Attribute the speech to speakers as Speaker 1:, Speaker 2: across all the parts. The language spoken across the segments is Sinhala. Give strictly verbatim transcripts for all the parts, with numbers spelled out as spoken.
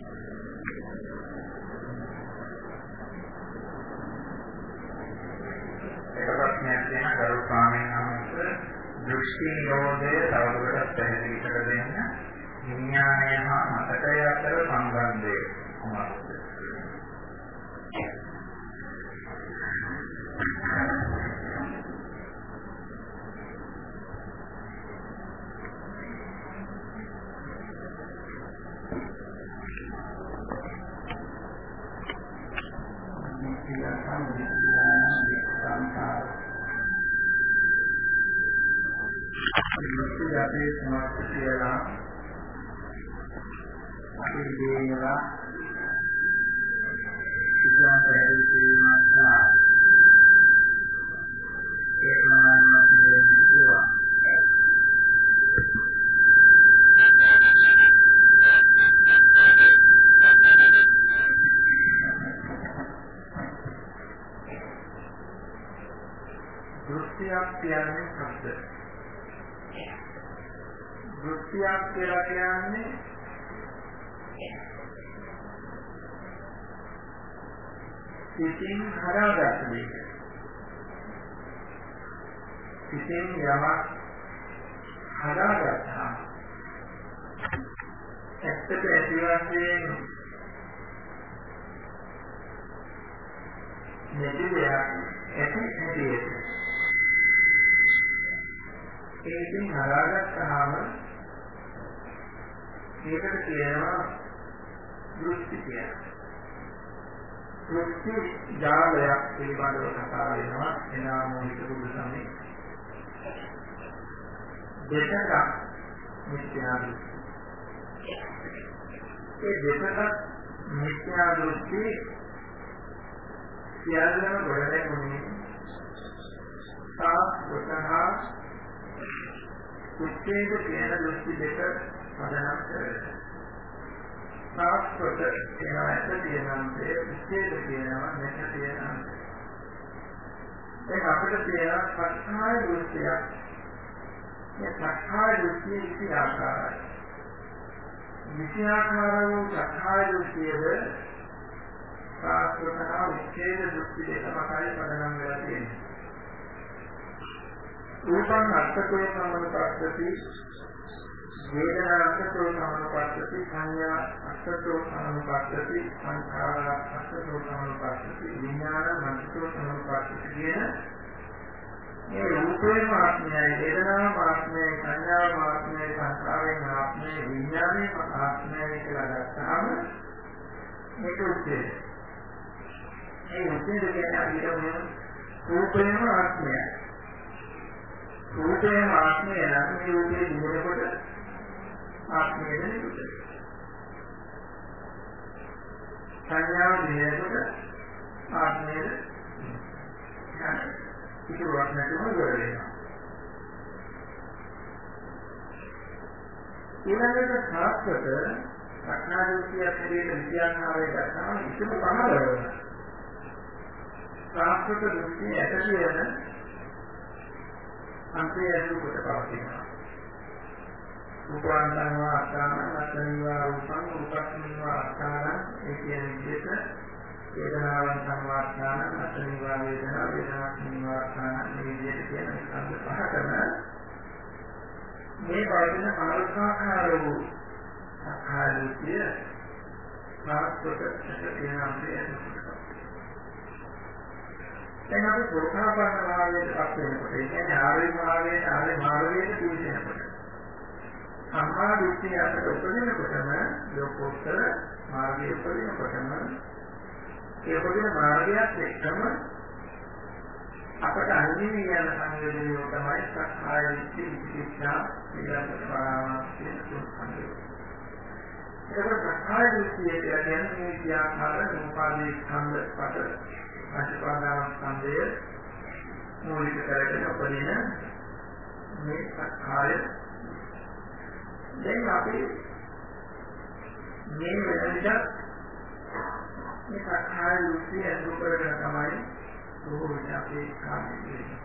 Speaker 1: ප්‍රශ්නයක් තියෙන ගරු ස්වාමීන් වහන්සේ දෘෂ්ටි නිරෝධය තවදුරටත් පැහැදිලි කර දෙන්න. විඥානය හා මතකය අතර සම්බන්ධය කොහොමද? අපේ සමාජ කියලා අපේ දේවලා ඉස්ලාම් පරිදීමක් නා ඒකමනම් කියනවා දෘෂ්ටියක් කියන්නේ මොකක්ද? දෘෂ්ටියක් කියලා කියන්නේ සිතින් හදාගත්ත දෙයක්. සිතින් යමක් හදාගත්තා. ඇත්තට ඇති වශයෙන් නැති දෙයක් ඇති නැති ඒකෙන් හදාගත්තාම ඒකට කියනවා දෘෂ්ටි කියලා. දෘෂ්ටි ජාලයක් පිළිබඳව කතා වෙනවා එනා මොනික බුදු සමයේ. දෙකක් මිත්‍යා දෘෂ්ටි. ඒ දෙකක් මිත්‍යා දෘෂ්ටි සියල්ලම ගොඩනැගුණේ සාස්වතහා උච්චේද කියන දෘෂ්ටි දෙක පදනම් කරගෙන. සාස්වත කියනවා ඇත තියෙනන්තේ, උච්චේද කියනවා නැත තියෙනන්තේ. ඒක අපිට තියෙන සත්‍යය දෘෂ්ටියක්. මේ සත්‍යය දෘෂ්ටිය ඉති ආකාරයි. ඉති ආකාර වූ සත්‍යය දෘෂ්ටියද සාස්වතහා උච්චේද දෘෂ්ටි දෙක මතයි පදනම් වෙලා තියෙනවා. රූපං අත්තකෝ සමනුපස්සති, වේදනා අත්තකෝ සමනුපස්සති, සංඥා අත්තකෝ සමනුපස්සති, සංඛාර අත්තකෝ සමනුපස්සති, විඥාන අත්තකෝ සමනුපස්සති කියන මේ රූපේ මාත්මයයි, වේදනා මාත්මයයි, සංඥා මාත්මයයි, සංඛාරේ මාත්මයයි, විඥානේ මාත්මයයි කියලා ගත්තාම මේක උත්තේ. ඒ උත්තේ කියන්නේ අපිට රූපේ මාත්මයයි. රූපේ ආත්මය නම් මේ රූපේ දිනකොට ආත්මය නෙවෙයි. සංඥාව දිනකොට ආත්මය නෙවෙයි. ඒක වර්ණනය කරනවා. ඊළඟට සාස්ත්‍රක සක්නාදෘෂ්ටිය පිළිබඳ විද්‍යාඥාවේ දක්වන ඉතිම පහළවන සාස්ත්‍රක දෘෂ්ටිය ඇති වෙන අන්තයේ ඇතුළු කොට පවතිනවා. රූපාන්තංවා අස්ථානං අත්ථනිවා රූපං රූපස්මින්වා අස්ථානං ඒ කියන විදිහට වේදනාවන් සංවාස්ථානං අත්ථනිවා වේදනා වේදනාස්මින්වා අස්ථානං මේ විදිහට කියන ස්කන්ධ පහකම මේ පවතින අනුසාකාර වූ සක්කායුතිය සාස්ත්‍රක කියන අන්තයේ දැන් අපි සෝතාපන්න භාවයට පත් වෙනකොට ඒ කියන්නේ ආර්ය භාවයට ආර්ය මාර්ගයට පිවිසෙනකොට සම්මා දෘෂ්ටිය අතර උපදිනකොටම ලෝකෝත්තර මාර්ගයේ උපදිනකොටම ඒ උපදින මාර්ගයත් එක්කම අපට අනිවි යන සංයෝජනය තමයි සක්කාය දිට්ඨි විචිකිච්ඡා ඊළඟ පරාමාස කියන තුන්වැනි. ඒක සක්කාය දිට්ඨිය කියන්නේ මේ ක්‍රියාකාර රූපාදී ස්කන්ධ පද අනිපාදාන ස්කන්ධය මූලික කරගෙන උපදින මේ සක්කාය. දැන් අපි මේ වෙනදට මේ සක්කාය දෘෂ්ටි අඳු කරගෙන තමයි බොහෝ විට අපේ කාර්යය කරන්නේ.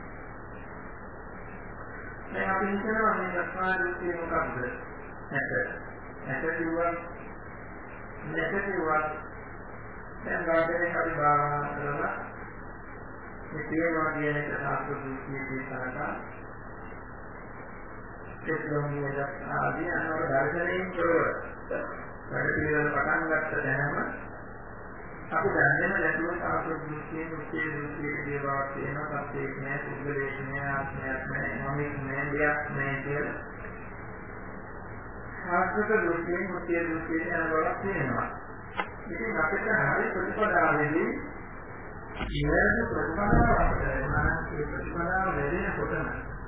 Speaker 1: දැන් අපි හිතනවා මේ සක්කාය දෘෂ්ටි මොකක්ද? නැත. නැත කිව්වා නැතිවත් දැන් ගාඩනේ අපි භාවනා කරලා මේ තියෙනවා කියන එක සාස්ත්‍රීය සාකච්ඡා එක්ලොමියද ආදී අනවර දර්ශනයෙන් කරව වැඩ පිළිවෙල පටන් ගත්ත දැනම අපි දැනෙන ලැබුණ සාස්ත්‍රීය මුඛ්‍ය මුඛ්‍ය දේවාවක් තියෙනවා සත්‍යයක් නෑ පුද්ගලයෙක් නෑ ආත්මයක් නෑ මමෙක් නෑ දෙයක් නෑ කියලා සාස්ත්‍රීය මුඛ්‍ය මුඛ්‍ය මුඛ්‍ය අනවරක් තියෙනවා ඉතින් අපිට හරි ප්‍රතිපදාවේදී ඉවරද ප්‍රතිපදාව අපිට එනවා ඒ ප්‍රතිපදාව ලැබෙනකොටම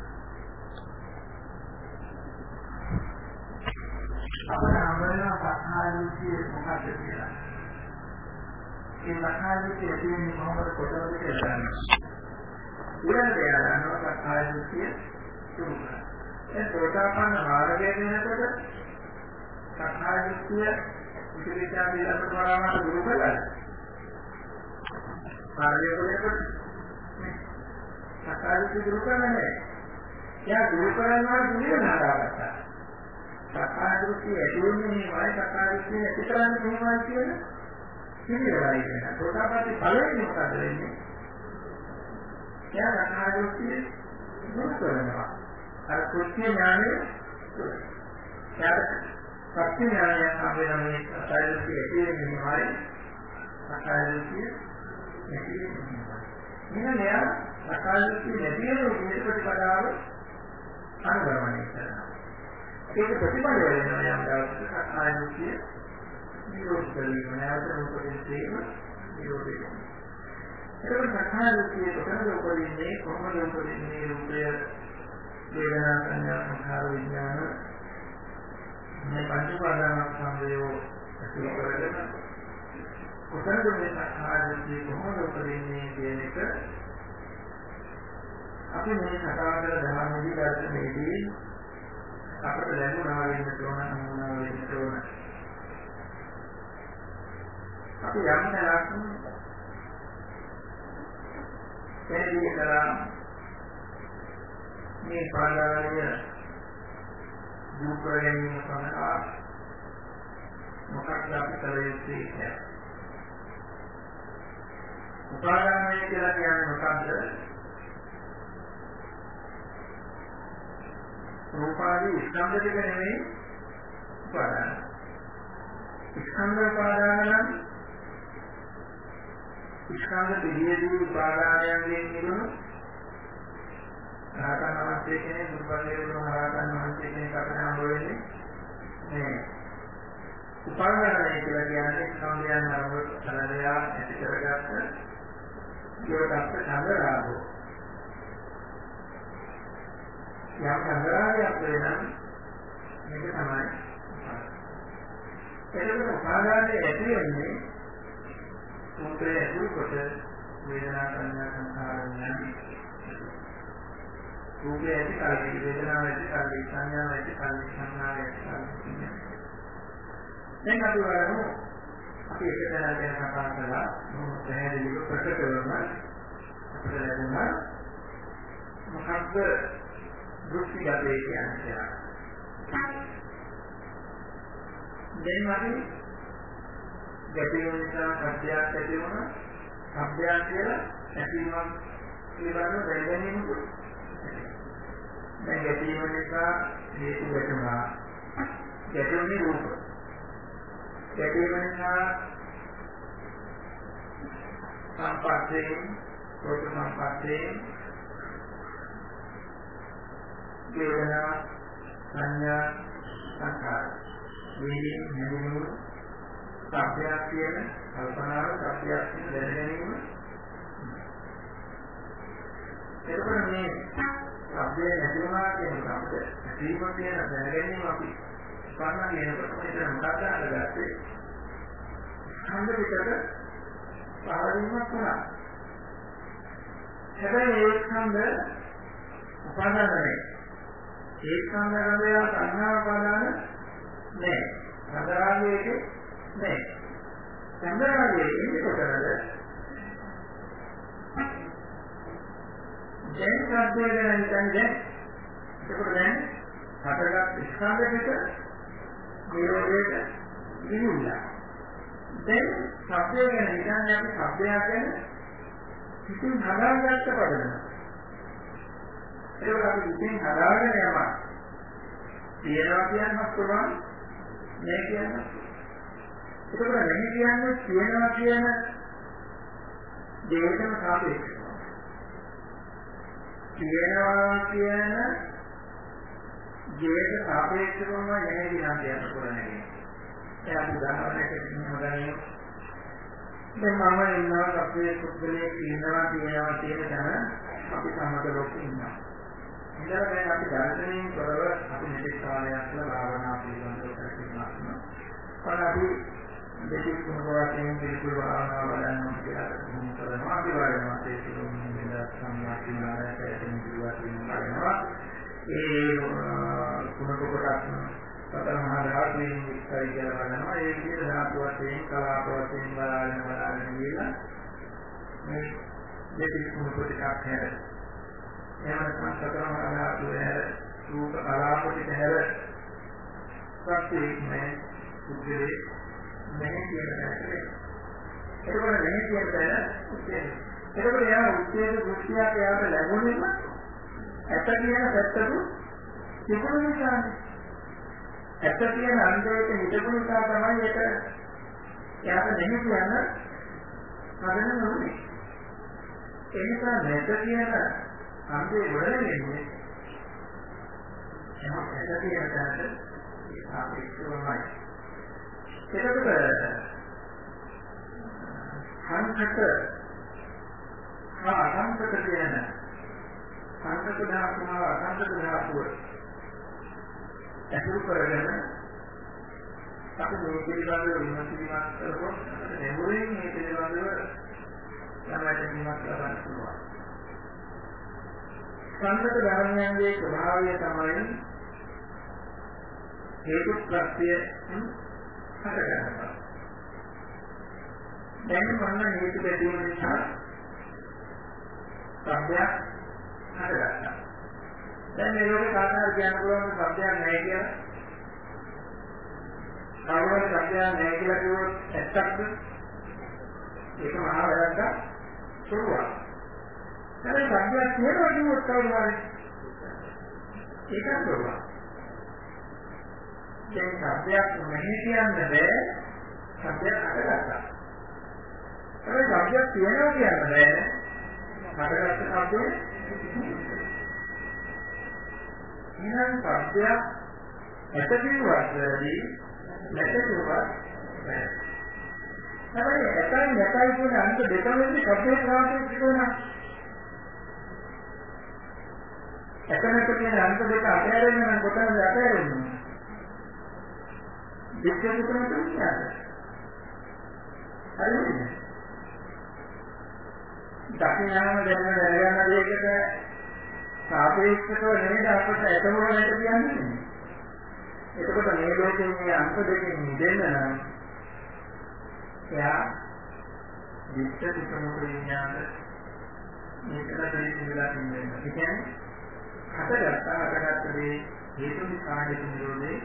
Speaker 1: අපේ අමරණ සත්‍යාවිසිය මොකක්ද කියලා. ඒ සත්‍යාවිසිය කියන්නේ මොකද කොටවද කියලා ගන්නවා. ඊළඟට යනවා සත්‍යාවිසිය තුරුකා. ඒ ප්‍රෝතාපන්න මාර්ගය වෙනකොට සත්‍යාවිසිය විචිකිච්ඡා පිළිබඳව වරාමත දුරු කරලා. මාර්ගය වලට සත්‍යාවිසිය දුරු කරන්නේ. යා දුරු කරනවා දුරිය නාදාගත්තා. සත්‍යාදෘෂ්ටි ඇති වෙන්නේ මේවයි සත්‍යාදෘෂ්ටි ඇති කරන්නේ මේවයි කියන පිළිවෙලයි කියන. ප්‍රෝතාපatti ඵලයෙන් මොකද වෙන්නේ? එයා සත්‍යාදෘෂ්ටි දුරු කරනවා. අර කුච්ච ඥානෙ එයාට සත්‍ය ඥානය සම්බන්ධයෙන් සත්‍යාදෘෂ්ටි ඇති වෙන්නේ මේවයි සත්‍යාදෘෂ්ටි ඇති වෙන්නේ. මෙන්න මෙයා සත්‍යාදෘෂ්ටි නැති වෙන විදිහට ප්‍රතිපදාව අනුගමනය කරනවා. ඒක ප්‍රතිපල වෙනවා යම් දවසක ආයුෂ්‍ය නිරෝධ කරගන්න නැවත උපදින්න නිරෝධ වෙනවා. ඒක සත්‍යාවෘතිය කොටන උපදින්නේ කොහොමද උපදින්නේ රූපය වේදනා සංඥා සංඛාර විඥාන මේ පංච උපාදානස්කන්ධය ඇතුළු කරගෙන කොටන මේ සත්‍යාවෘතිය කොහොමද උපදින්නේ කියන එක අපි මේ කතා කරලා ධර්මයේ දර්ශනයේදී අපට ලැබුණා වෙන්න තෝරන නමුනා වෙන්න තෝරන අපි යම් තැනක් එදී කරා මේ පාඩාලිය දුක ගැනීම සඳහා මොකක්ද අපි කළ යුත්තේ කියලා. උපාදානය කියලා කියන්නේ මොකක්ද? රූපාදී ස්කන්ධ දෙක නෙමෙයි උපාදාන. ස්කන්ධ උපාදාන නම් ස්කන්ධ පිළියෙදී උපාදානයන්ගෙන් නිරුණු රහතන් වහන්සේ කෙනෙක් දුර්බලයේ වුණු රහතන් වහන්සේ කෙනෙක් අපිට හම්බ වෙන්නේ මේ උපාදානය කියලා කියන්නේ ස්කන්ධයන් අරමුණු කලදයා ඇති කරගත්ත ඒකට සංගරාවෝ යම් සංග්‍රහයක් වෙනනම් මේක තමයි. එතකොට උපාදානයේ ඇති වෙන්නේ මුත්‍රේ ඇතුළු කොට වේදනා සංඥා සංඛාර විඥාන. රූපේ ඇති කාලේ වේදනාව ඇති කාලේ සංඥාව ඇති කාලේ සංඛාරය ඇති කාලේ. දැන් අපි බලමු අපි එක තැනක් ගැන කතා කළා මොහොත පැහැදිලිව ප්‍රකට කරනවා අපිට ලැබුණා මොකක්ද දෘෂ්ටි ගැටේ කියන්නේ. දැන් අපි ගැටේ නිසා සත්‍යයක් ඇති වුණා. සත්‍යයක් කියලා ඇතිවීමක් පිළිබඳව දැනගැනීමක්. දැන් ගැටීම නිසා හේතු වෙනවා. ගැටුනේ රූප. ගැටීම නිසා සංපස්සේ රූප සංපස්සේ වේදනා සංඥා සංඛාර මේ හැමෝම සත්‍යයක් කියන කල්පනාව සත්‍යයක් කියන දැනගැනීම එතකොට මේ සත්‍යය නැතිවම කියන අපිට ජීව කියන දැනගැනීම අපි ස්පර්ශ කියනකොට මෙතන මොකක්ද අරගත්තේ ඡන්ද පිටක පහළින්ම වුණා. හැබැයි ඒ ඡන්ද උපාදානයි. ඒ සංගරණය සංඥා උපාදාන නෑ. සංගරණයේ නෑ. සංගරණයේ ඉන්නේ කොටද? දැන් සත්‍යය ගැන හිතන්නේ ඒකට දැන් හතරක් ස්කන්ධ පිට නිරෝධයට ගිහිල්ලා දැන් ශබ්දය ගැන හිතන්නේ අපි ශබ්දයක් ගැන හිතින් හදාගත්ත පදනම. ඒක අපි හිතින් හදාගෙන යනවා. තියනවා කියන්නත් පුළුවන් මේ කියන්නේ. ඒකවල නැහැ කියන්නේ තියනවා කියන දෙයකම සාපේක්ෂව. තියනවා කියන දෙයක සාපේක්ෂවම නැහැ කියන දෙයක් කරන්නේ. ඒ අපි උදාහරණයකට කියනවා දැන් මම ඉන්නවා අපේ පුද්ගලයෙක් ඉන්නවා තියනවා කියන තැන අපි සමග ලෝකෙ ඉන්නවා. ඉඳලා දැන් අපි දර්ශනයෙන් කරව අපි මෙතෙක් කාලයක් තුළ භාවනා පිළිබඳව කරගෙන යනවා. අපි දෙකක් මොනවදකින් පිළිකුල් භාවනා වඩන්න කියලා කරනවා. අපි වඩනවා ඒ පිළිබඳව සම්මාතිනාරයෙන් පිළිවත් වෙනවා. ඒ කුණක කොටස් සතර මහා ධාතුන් විස්තරය කියලා බලනවා. ඒ විදිහට ධාතු වශයෙන් කලාප වශයෙන් බලාගෙන බලාගෙන ගිහලා මේ දෙකක් කුණක ටිකක් හැර එහෙම සතර මහා ධාතු හැර රූප කලාප ටික හැර ප්‍රත්‍යක්ෂයෙන් උද්දේ නැහැ කියන එක. ඒකවල නැහැ කියන එක. ඒකවල යා උද්දේ දෘෂ්ටියක් යාට ලැබුණෙම ඇත කියන පැත්තට තිබුණු නිසානේ. ඇත කියන අන්දයට හිතපු නිසා තමයි ඒක යාට නැහැ කියන හදන්න ඕනේ. ඒ නිසා නැත කියන අන්දේ වලෙන්නේ එහෙනම් ඇත කියන තැනට සාපේක්ෂවමයි. ඒකකට සංකත හා අසංකත කියන සංකත ධාතුව අසංකත ධාතුව අසුර කරගෙන අපි මේ පිළිබඳව විමසීමක් කරපොත් නෙමුරින් මේ පිළිබඳව ළමයිට විමස කරන්න පුළුවන්. සංකත ධර්මයන්ගේ ස්වභාවය තමයි හේතු ප්‍රත්‍යයෙන් හටගන්නවා. දැන් මොන හේතු බැඳීම නිසා සබ්දයක් හටගන්නවා. දැන් මේ ලෝකේ කාටවත් කියන්න පුළුවන් සබ්දයක් නැහැ කියලා. කාටවත් සබ්දයක් නැහැ කියලා කිව්වොත් ඇත්තක්ද? ඒක මහා වැරද්දක් සුළුවක්. දැන් සබ්දයක් කියනවා කිව්වොත් කවුරු හරි ඒකත් සුළුවක්. දැන් සබ්දයක් නැහැ කියන්න බෑ. සබ්දයක් හටගත්තා. ඒ සබ්දයක් කියනවා කියන්න බෑ. හටගත්ත සබ්දේ ඉහන් සබ්දයක් ඇතකින්වත් වැඩි නැතකින්වත් නැහැ. හැබැයි ඇතයි නැතයි කියන අන්ත දෙකෙන්දී සබ්දේ ප්‍රාප්ත වෙනවා. ඇතනක කියන අන්ත දෙක අතහැරෙන්න නම් කොතනද අතහැරෙන්නේ? දෙකෙන් තුනක් තියෙනවා. හරිද? දකින්නාම දැනන දැනගන්න දෙයකට සාපේක්ෂව නේද අපිට එකමකට කියන්නේ. එතකොට මේ ලෝකයේ මේ අංක දෙකෙන් මිදෙන්න නම් එයා විස්තර සමුද විඥාන මේකට දෙවිලා ඉන්නේ. ඒ කියන්නේ හටගත්තා හටගත්ත දේ හේතු නිසාගේ නිරෝධේ.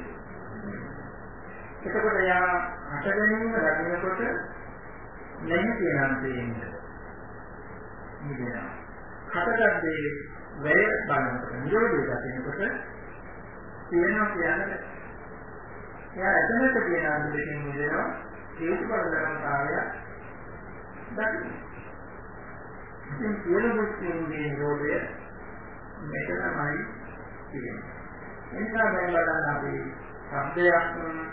Speaker 1: එතකොට එයා හට ගැනීම ලැබෙනකොට නැහැ කියන අන්තයෙන් මිදෙනවා. හටගත්තේ වැය බලනකොට නිරෝධය දකිනකොට තියෙනවා කියන්නේ එයා එතනට තියෙන අන්තයෙන් මිදෙනවා. හේතුඵල ධර්මතාවය දකින්න. ඉතින් සියලු දුක්ඛින්ගේ නිරෝධය මෙතනමයි තියෙන්නේ. එනිසා දැන් බලන්න අපි සම්පේයක්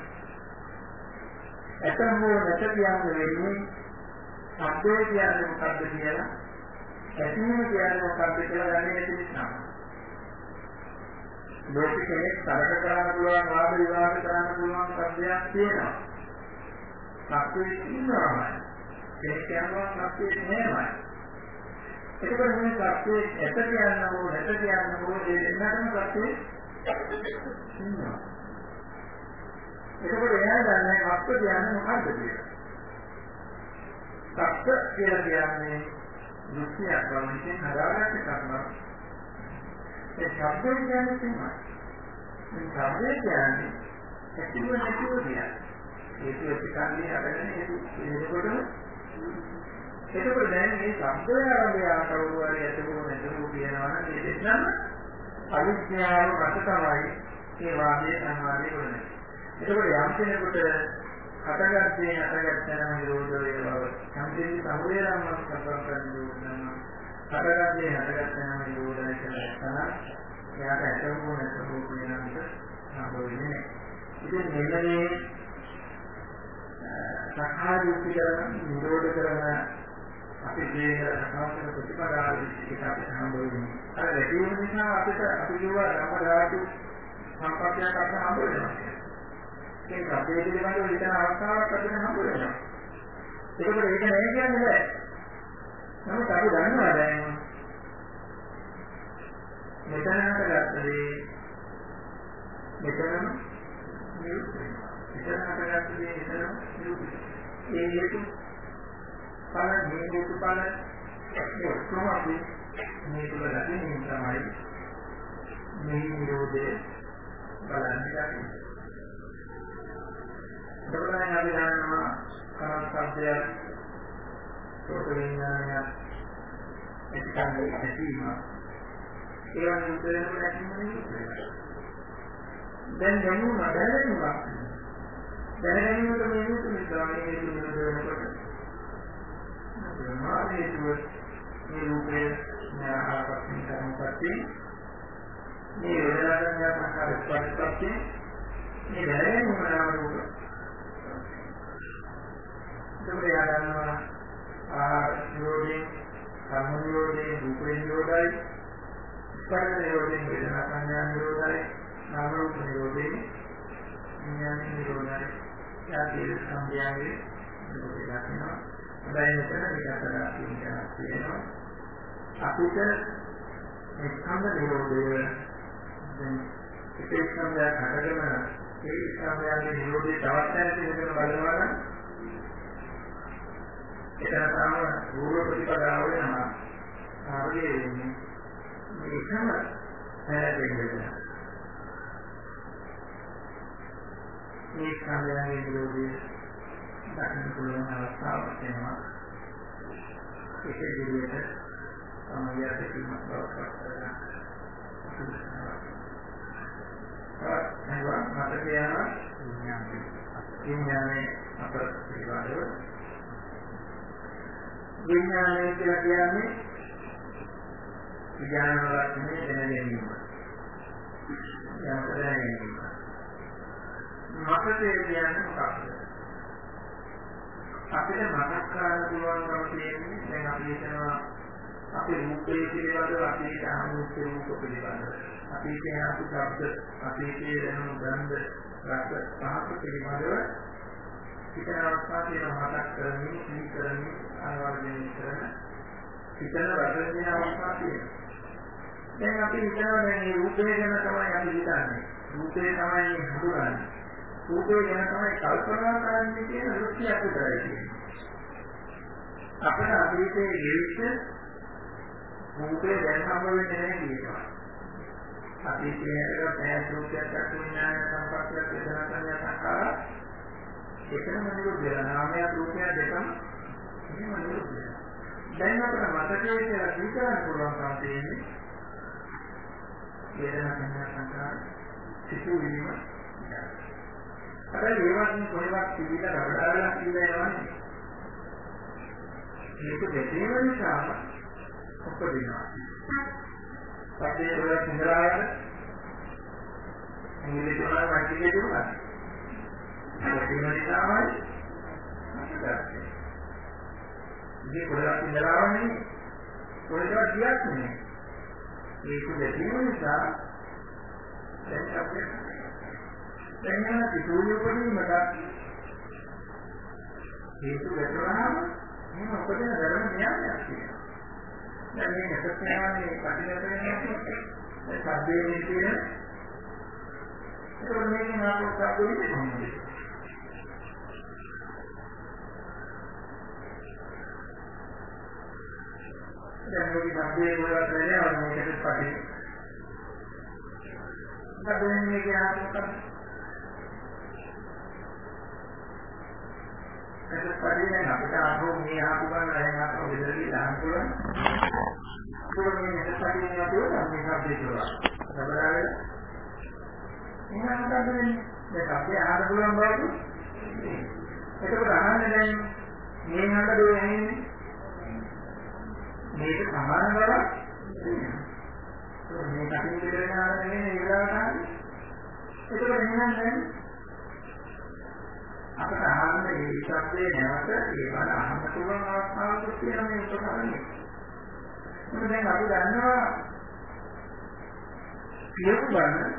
Speaker 1: ඇතම නැත කියන්නේ වෙන්නේ සම්පේ කියන්නේ මොකක්ද කියලා ඇතිවීම කියන්නේ මොකක්ද කියලා දන්නේ නැති නිසා. ලෝක කෙනෙක් තරක කරන්න පුළුවන් වාද විවාද කරන්න පුළුවන් සත්‍යයක් තියෙනවා. සත්‍යය ඉන්නවාමයි. කෙනෙක් කියනවා සත්‍යය නෑමයි. එතකොට මේ සත්‍යය ඇත කියන්නවෝ නැත කියන්නවෝ ඒ දෙන්නටම සත්‍යය ඉන්නවා. එතකොට එයා දන්නේ අත්‍ය කියන්නේ මොකක්ද කියලා. සත්‍ය කියලා කියන්නේ දෘෂ්ටියක් වලින් හදාගන්න කරනවා. ඒ ශබ්දය කියන්නේ තමයි. මේ ශබ්දය කියන්නේ ඇතිව නැතිව කියන්නේ. ඒක ප්‍රතිකාරී අරගෙන ඒක එනකොටම ඒකවල දැන් මේ ශබ්දය ආරම්භය කවුරු හරි ඇතුළු නැතුළු කියනවා නම් මේ දෙන්නම අවිද්‍යාව රස තමයි මේ වාදයේ සංවාදයේ වෙන්නේ. ඒකවල යම් කෙනෙකුට හටගත්තේ හටගත්තම නිරෝධ වේවා. යම් කෙනෙකුට සමුදේරම්ම සම්පූර්ණ නිරෝධනම හටගත්තේ හටගත්තම නිරෝධය කියලා තමයි එයාට ඇතුළු නැතුළු කියනකට සම්බෝධිනේ. ඉතින් මෙන්න මේ සක්කාය දෘෂ්ටි කරන නිරෝධ කරන අපි මේ සමාජයේ ප්‍රතිපදාව විශ්ිත අපිට හම්බෙන්නේ. අර ලැබීම නිසා අපිට අපි කියවා ධර්මදාතු සම්පත්තියක් අපිට හම්බ වෙනවා. ඒක අපේ පිළිබඳව හිතන අවස්ථාවක් අපිට හම්බ වෙනවා. ඒකවල ඒක නෑ කියන්නේ නෑ. නමුත් අපි දන්නවා දැන් මෙතන හටගත්තේ මෙතනම නිරුත් වෙනවා. මෙතන හටගත්තේ මෙතනම නිරුත් වෙනවා. ඒ හේතු පල මේ හේතු පල ඒ ඔක්කොම අපි මේ තුල දකින්නේ තමයි මේ නිරෝධය බලන්නේ යන්නේ. දෙවනයි අපි දන්නවා කරස්ත්‍ය සෝත විඥානය එක්කන්නේ ඇතිවීම ඒවන් උදේම නැතිවෙන්නේ. දැන් දැනුම දැනෙන්න දැනගැනීමට මේ හේතු නිසා මේ හේතු නිරෝධ වෙනකොට මානසික මේ රූපේ ඥානපත්ති සම්පatti මේ වේදනාඥා සංකාර ස්පර්ශපත්ති මේ දැනගැනීම නාම රූප දෙකේ ආරම්භන ආහාර නිරෝධේ කර්ම නිරෝධේ රූප නිරෝධයි ස්පර්ශ නිරෝධේ වේදනා සංඥා නිරෝධයි නාම රූප නිරෝධේ විඥාන නිරෝධයි යාදී සංඥාවේ නිරෝධය දක්වනවා. හැබැයි මෙතන විකල්පනා කියනවා අපිට මේ ස්කන්ධ නිරෝධය දැන් ඒ ස්කන්ධය හටගෙන ඒ ස්කන්ධයගේ නිරෝධය තවත් ඇති වෙන බලනවා නම් එතන තමයි රූප ප්‍රතිපදාව වෙනවා. ආවේ වෙන්නේ මේකම හැදෙන්නේ. මේ ස්කන්ධයගේ නිරෝධය දකින්න පුළුවන් අවස්ථාවක් වෙනවා. ඒක විදිහට තමයි යටිමත් බවක් කරගන්න. ආ නේද මට කියන විඥානයේ විඥානයේ අපර පිළිබඳව විඥානය කියලා කියන්නේ විඥාන වලන්නේ දැනගැනීම. යම් දැනගැනීම. මතකයේ කියන්නේ මොකක්ද? අපිට මතක් කරගන්න පුළුවන්කම තියෙන්නේ දැන් අපි හිතනවා අපේ රූපේ පිළිබඳව අපේ ආමුත් රූප පිළිබඳව අපි කියන අපි ශබ්ද අපි කියන ගන්ධ රස පහස පිළිබඳව හිතන අවස්ථාවේ මතක් කරමින් සිහි කරමින් ආවර්ජනය කරන හිතන වචන අවස්ථාවේ දැන් අපි හිතනවා දැන් මේ රූපේ ගැන තමයි අපි හිතන්නේ රූපේ තමයි හඳුනන්නේ රූපේ ගැන තමයි කල්පනා කරන්නේ කියන දෘෂ්ටිය අපිට තියෙනවා. අපේ අතීතයේ ජීවිත රූපේ දැන් හම්බ වෙන්නේ නැහැ කියනවා. අතීතයේ පැය රූපයක් දක්වන සම්පත්තියක් වේදනා සංඥා සංකාර එකම නිරුද්ධ නාමය රූපය දෙකම මේ නිරුද්ධ. දැන් අපිට මතකයේ කියලා විචාර පුළුවන්කම තියෙන්නේ වේදනා සංඥා සංකාර සිතුවිලිම හැබැයි ඒවත් කොහෙවත් පිළිලා රබඩාවලා කියලා යනවනේ. මේක දෙකේම නිසා උපදිනවා. පස්සේ ඒක ඉඳලාගෙන ඉංග්‍රීසි වල මායිකේ දුන්නා. ඒක නිසාමයි අපිට. මේ කොහෙවත් ඉඳලාවන්නේ කොහෙවත් ගියක් නෙමෙයි. මේක දෙකේම නිසා දැන් අපිට දැන් යන පිටුලිය උපදීමට හේතු වෙනවා මේ උපදින ධර්ම න්‍යායක් තියෙනවා. දැන් මේ නැත්නම් කටිනට වෙන්නේ ඒ සබ්බේ කියන ඒක මේක නාමක සබ්බේ කියන්නේ. දැන් මේ සබ්බේ වලට වෙනවා මේකට පටි. සබ්බේ කියන්නේ මොකක්ද? ඒක පරිදි අපිට ආපහු මේ ආපු ගන්න අරගෙන ආපහු විතරදී දාන්න පුළුවන්. ඒක මේ මෙතන පරිදි නේද මේක අපේ කියලා. සබරාවේ එහෙනම් මොකද වෙන්නේ? දැන් අපේ ආහාර පුළුවන් බවද? ඒකත් අහන්නේ දැන් මේ හඳ දෙන්නේ මේක සමාන බවක් මේ කටින් දෙලන ආහාර නෙමෙයි ඒ වෙලාවට ඒකත් එහෙනම් දැන් අපට අහන්න මේ ශබ්දේ නැවත ඒ වල අහන්න පුළුවන් අවස්ථාවක් තියෙන මේ උපකරණය. මොකද දැන් අපි දන්නවා කියපු බණ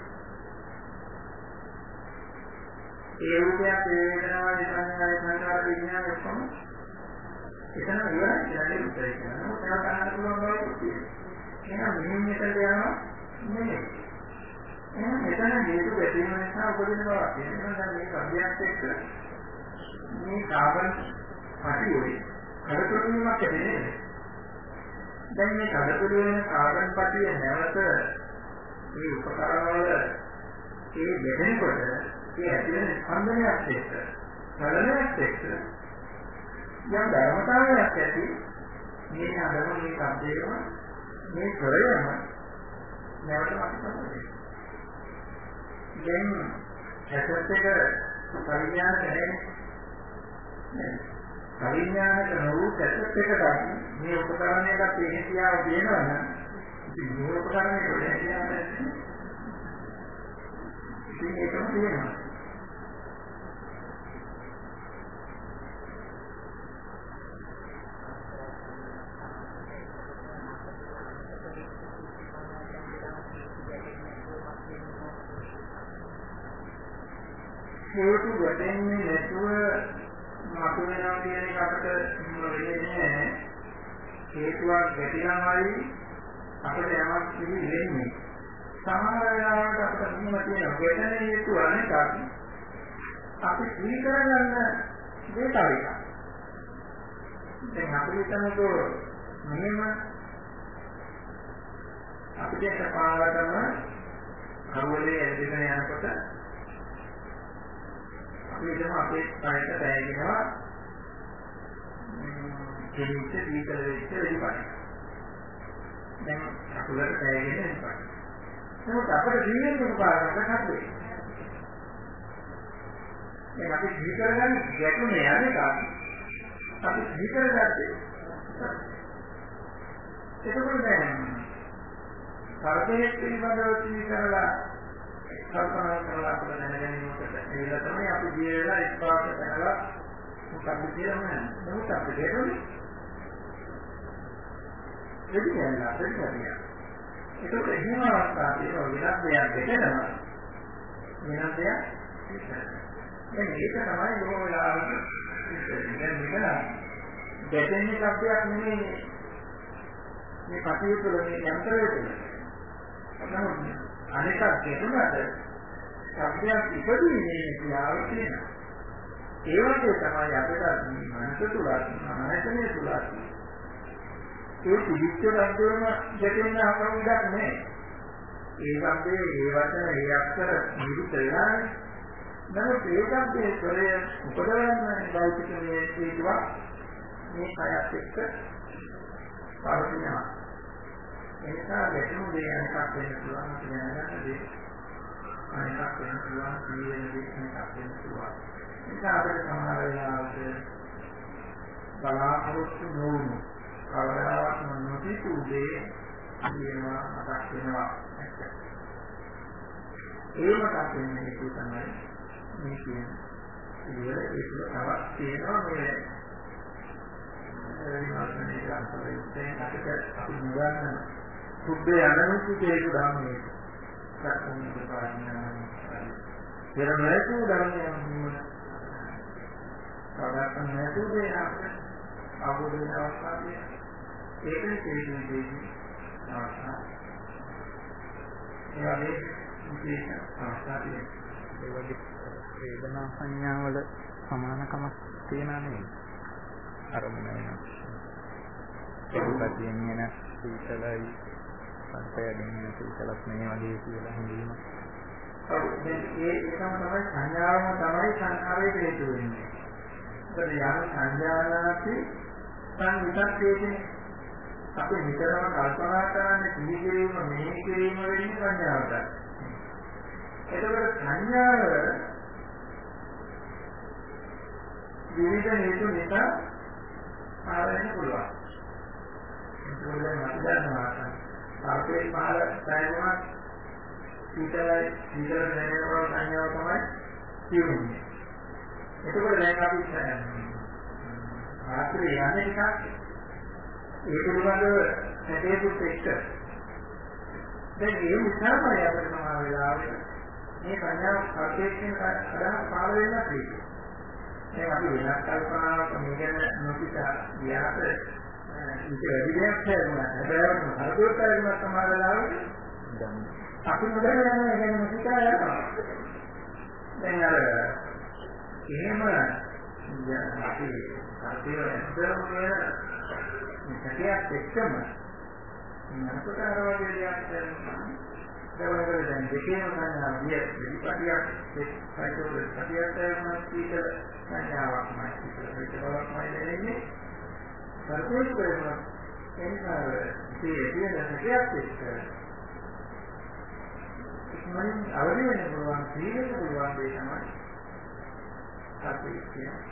Speaker 1: ඒ රූපයක් වේදනාව විඥානය සංකාර විඥානය ඔක්කොම එතන ඉවරයි කියන්නේ උත්තරේ කියනවා. ඒක ගන්න පුළුවන් බව තියෙනවා. එහෙනම් මෙහෙම මෙතනට යනවා නෙමෙයි. එහෙනම් මෙතන හේතු ගැටීම නිසා උපදින බවක් තියෙනවා. දැන් මේක අභ්‍යාස එක්ක මේ කාබන් පටියෝයි කඩතුරුමක් ඇතිනේ. දැන් මේ කඩතුරු වෙන කාබන් පටිය නැවත මේ උපකරණවල ඒ බෙදෙනකොට ඒ ඇතිවෙන ස්පන්දනයක් එක්ක චලනයක් එක්ක යම් ධර්මතාවයක් ඇති මේ අදම මේ සම්දේම මේ කරයම නැවත අපි කරන්නේ. දැන් ඇසත් එක පරිඥාන කරන්නේ පරිඥානක නෝ ඇසත් එකට මේ උපකරණයක තේහිතියාව දෙනවා නම් ඉතින් මේ උපකරණය වල කියන්නේ ඉතින් ඒකම තියෙනවා. හේතු ගැටෙන්නේ නැතුව මතුවෙනවා කියන එක අපිට වෙන්නේ නැහැ. හේතුවක් ගැටිලාමයි අපිට යමක් කිසි වෙන්නේ. සමහර වෙලාවට අපිට මෙහෙම තියෙන ගැටෙන හේතු අනෙක් අපි පිළි කරගන්න දේතාවක. දැන් අපි හිතමුකෝ මෙහෙම අපිට එකපාරටම කරුවලේ ඇදගෙන යනකොට අපිටම අපේ කායයට දැනෙනවා කෙනෙක් දීතල වෙච්ච වෙලිපයි. දැන් අකුලට දැනෙන්නේ නැහැ. නමුත් අපිට ජීවිතේ පාරකට හදේ. මේ අපි ජීවිතයෙන් ගැටුනේ යන්නේ කාටද? අපි ජීවිතයකට ඒකවල දැන් සර්වයේ පිළිබඳව ජීවිතවල කල්පනා කරලා අපිට දැනගැනීමකට ඒලා තමයි අපි ජීවිතවල ඉස්පාට කරලා මොකක්ද කියන්නේ. නමුත් අපිට ඒකනේ දෙවියන් අපිට ඒක එහෙම අවස්ථාවක් තියෙනවා විලක් දෙයක් දෙකනවා වෙනත් දෙයක් දැන් මේක තමයි බොහෝ වෙලාවට දැන් මෙතන දෙන්නේ શબ્දයක් නෙමෙයි මේ කටයුතු වල මේ යන්ත්‍රය තුළ නමුත් අනික දෙතුනට શબ્දයක් ඉපදුනේ කියලා තියෙනවා ඒ වගේ තමයි අපිට මනස තුළ ආයතනය තුළ ඒ පිළිච්ච රද්දවම දෙකෙන් අහකම් ඉඩක් නැහැ. ඒ શબ્දේ ඒ වචන ඒ අක්ෂර නිරුත් වෙනවා. නමුත් ඒ શબ્දේ ස්වරය උපදවන්න බෞද්ධකමේ හේතුව මේ කයත් එක්ක පරිණාමය. ඒක ලැබුණු දේ අනිකක් වෙන්න පුළුවන් කියනකට දේ අනිකක් වෙන්න පුළුවන් කියන දේ අනිකක් වෙන්න පුළුවන්. ඒක අපිට සමහර වෙලාවට බලාපොරොත්තු නොවුණු කවදාවත් නොතිතු දේ කියනවා මතක් වෙනවා. ඒ මතක් වෙන්නේ ඒක තමයි මේ කියන්නේ. ඉතින් ඒක තවත් තියෙනවා මේ විමාසනේ ගන්නකොට අපිට අපි නිවන්න සුද්ධ යනනුකේ ධර්මයේ සක්මන් ප්‍රකාශනය පෙරමැතු ධර්මයන් සාධාරණ නැතු දේ අපිට අවබෝධ අවස්ථාවේ ඒකේ තේරුම් අවස්ථාව. ඒ වගේ විශේෂ අවස්ථාවේ
Speaker 2: ඒ වගේ වේදනා සංඥාවල සමානකමක් තියෙනා නෙවෙයි. අරමුණ වෙනවා. ඒකපතියෙන් එන සීතලයි සංකයයෙන් එන සීතලක් මේ වගේ කියලා හඳුන්වනවා.
Speaker 1: ඔව් මේ ඒකම තමයි සංඥාවම තමයි සංකාරයේ හේතු වෙන්නේ. යම් සංඥානාති සංවිතක්කේදී අපි විතරම කල්පනා කරන්නේ පිළිගැනීම මෙහි කිරීම වෙන්නේ සංඥාවට. එතකොට සංඥාව විවිධ හේතු නිසා ආරෙන්න පුළුවන්. ඒකෝලෙන් මත ගන්නවා. අපේ පාල සායනවත් සීතලයි සීතල දැනෙනවා සංඥාව තමයි කියන්නේ. එතකොට දැන් අපි ආත්‍රේ යන්නේ එකක් ඒ පිළිබඳව හැදෙපුත් එක්ක දැන් ඒ නිසාමයි අපිට සමහර වෙලාවට මේ සංඥා අර්ථයෙන් අදහස් පාල වෙන්න තියෙන්නේ. දැන් අපි වෙනස් කල්පනාවක් මේ ගැන නොසිතා ගියාට ඒක වැඩි දෙයක් කරනවා. හැබැයි හරියට කරනවා සමහර වෙලාවට අපි මොකද යන්නේ ගැන නොසිතා යනවා. දැන් අර එහෙම අපි අර්ථය ඇත්තම කියන සැකයක් එක්කම නරකට අර වගේ දෙයක් කරනවා. දවල්වල දැන් දෙකේම සංඥා විය පිළිපටියක් එක්කයිතෝ පිළිපටියක් කරනවා කීතල සංඥාවක්මයි කීතලකමයි දෙන්නේ. සර්වෝත් කරනවා එනිසා මේ කියන සැකයක් එක්ක ඉක්මනින් අවදි වෙන්න පුළුවන් සීලෙක පුළුවන් දේ තමයි අපි කියන්නේ.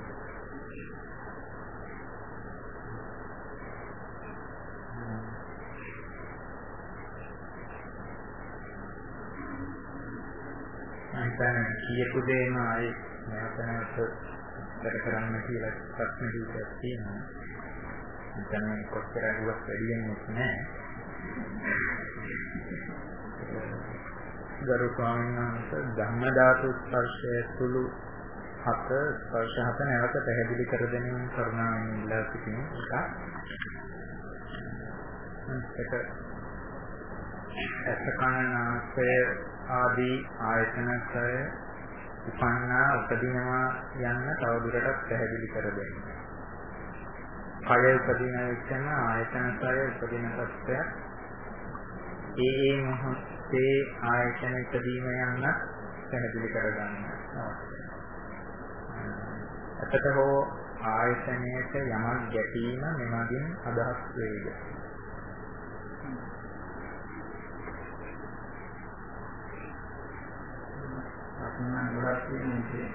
Speaker 2: අන්තන කියපු දේම ආයි නැවත නැවත කර කරන්න කියලා ප්‍රශ්න දීලා තියෙනවා. අන්තන කොච්චර දුරක් වැඩි වෙන්නේ නැහැ. ගරු ස්වාමීන් වහන්සේ ධම්ම ධාතු ස්පර්ශය තුළු හත ස්පර්ශ හත නැවත පැහැදිලි කර දෙමින් කරුණාවෙන් ඉල්ලා සිටින එක. ඒක අසකනාසය ආදී ආයතනකය උපන්නා උපදිනවා යන්න තවදුරටත් පැහැදිලි කර දෙන්න. කය උපදින විටම ආයතනකය උපදින සත්‍යය ඒ ඒ මොහොතේ ආයතන ඉදීම යන්න පැහැදිලි කරගන්න අවශ්‍යයි. අපට හෝ ආයතනයට යමක් ගැටීම මෙමගින් අදහස් වේද?
Speaker 1: අපේ ගොඩක් කියන්නේ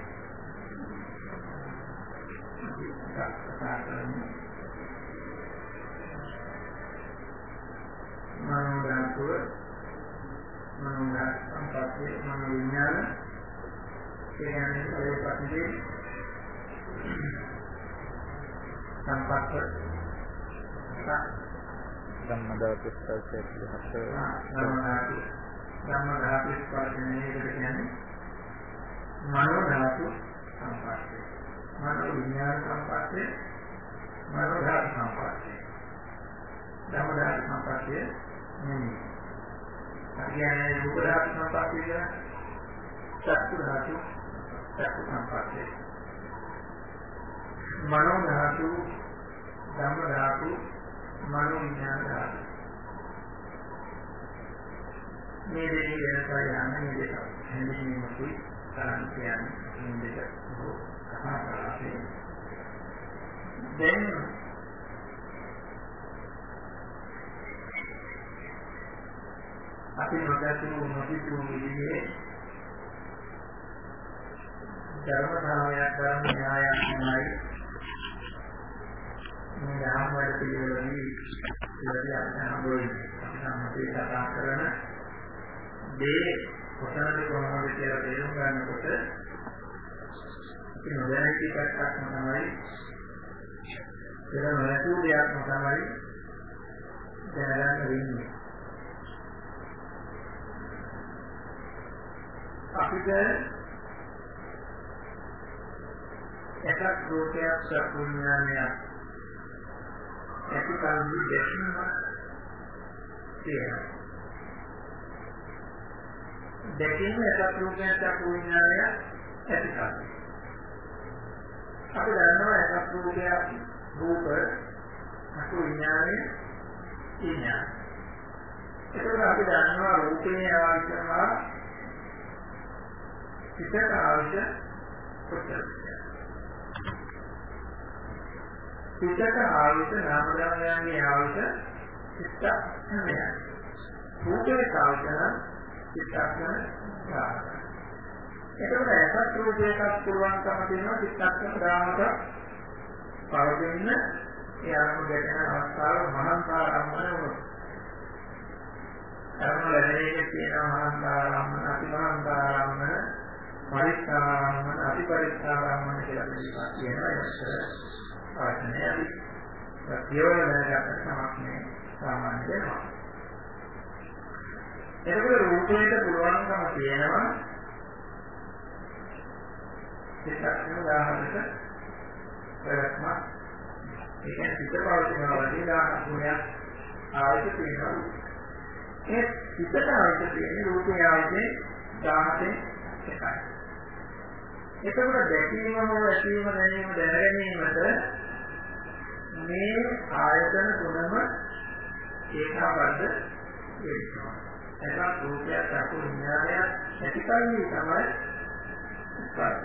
Speaker 1: මනෝධාතුව මනෝධාත සම්පස්සේ මනෝ විඥාන කියන්නේ ඒ පස්සේ සම්පස්ස
Speaker 2: ධම්මදාතු ස්පර්ශය පිළිහත
Speaker 1: ධම්මදාතු ධම්මදාතු ස්පර්ශනේ කියන්නේ මනෝ ධාතු සම්පස්සේ මනෝ විඥාන සම්පස්සේ මනෝ ධාතු සම්පස්සේ ධම්මදාතු සම්පස්සේ නෙමෙයි. කියන්නේ රූප ධාතු සම්පස්සේ කියන චක්කු ධාතු චක්කු සම්පස්සේ මනෝ ධාතු ධම්ම ධාතු මනෝ විඥාන ධාතු මේ දෙකේ වෙනසයි යන්නේ මේ දෙක හැඳින්වීමකුයි කරන් කියන්නේ මේ දෙක කහපාරේ දැන් අපි නොදැතු නොසිතු විදිහේ ධර්මතාවයක් ධර්ම න්‍යායක් තමයි මේ යම් වැඩ පිළිවෙලදී ඉලක්කයක් හම්බුනේ. අපි කතා කරන දේ කොතනද කොහොමද කියලා තේරුම් ගන්නකොට අපි නොදැනී එකක් තමයි ඒක නැතු දෙයක් තමයි දැනගන්න වෙන්නේ. අපිට එකක් රෝගයක් සතුන්නානයක් ඒකකල්ලි දෙකම තියෙනවා. දෙකම එකක් රෝගයක් සතුන්නානය ඒකකල්ලි. අපි දන්නවා එකක් රෝගයක් රූප සතුන්නානය ඉන්නවා. ඒකත් අපි දන්නවා රූපේ ආවචනවා සිතට අවශ්‍ය කොටස. සිතට ආවිත නාම ධර්මයන්ගේ ආවිත සිතක් නෙමෙයි. රූපේ කාවචන සිතක් නෙමෙයි. ඒකවල එකක් රූපයකක් පුළුවන්කම තියෙනවා සිතක් දාමක පවතින ඒ අරමුණ ගැටෙන අවස්ථාව මහන්තාරම්මන වුණා. අරමුණ ලැබෙන්නේ තියෙන මහන්තාරම්මන අතිමහන්තාරම්මන පරිස්සාරම්මන අතිපරිස්සාරම්මන කියලා දෙකක් කියනවා. ඒක අවශ්‍යයි. අපි ප්‍රතිවල දැනගන්න සමත්නේ සාමාන්‍ය දෙනවා. ඒකවල රූපයට පුළුවන්කම තියෙනවා සිතක් දාමක ප්‍රයත්න ඒ කියන්නේ සිත පවතිනවා වගේ දාන ගුණයක් ආයත තියෙනවා. ඒ සිතට ආයත තියෙන රූපේ ආයතේ දාහතේ එකයි. එතකොට දැකීම හෝ ඇසීම දැනීම දැනගැනීමට මේ ආයතන තුනම ඒකාබද්ධ වෙනවා. ඒක රූපයක් අසු විඥානයක් ඇතිකල්ලි තමයි ස්පර්ශය.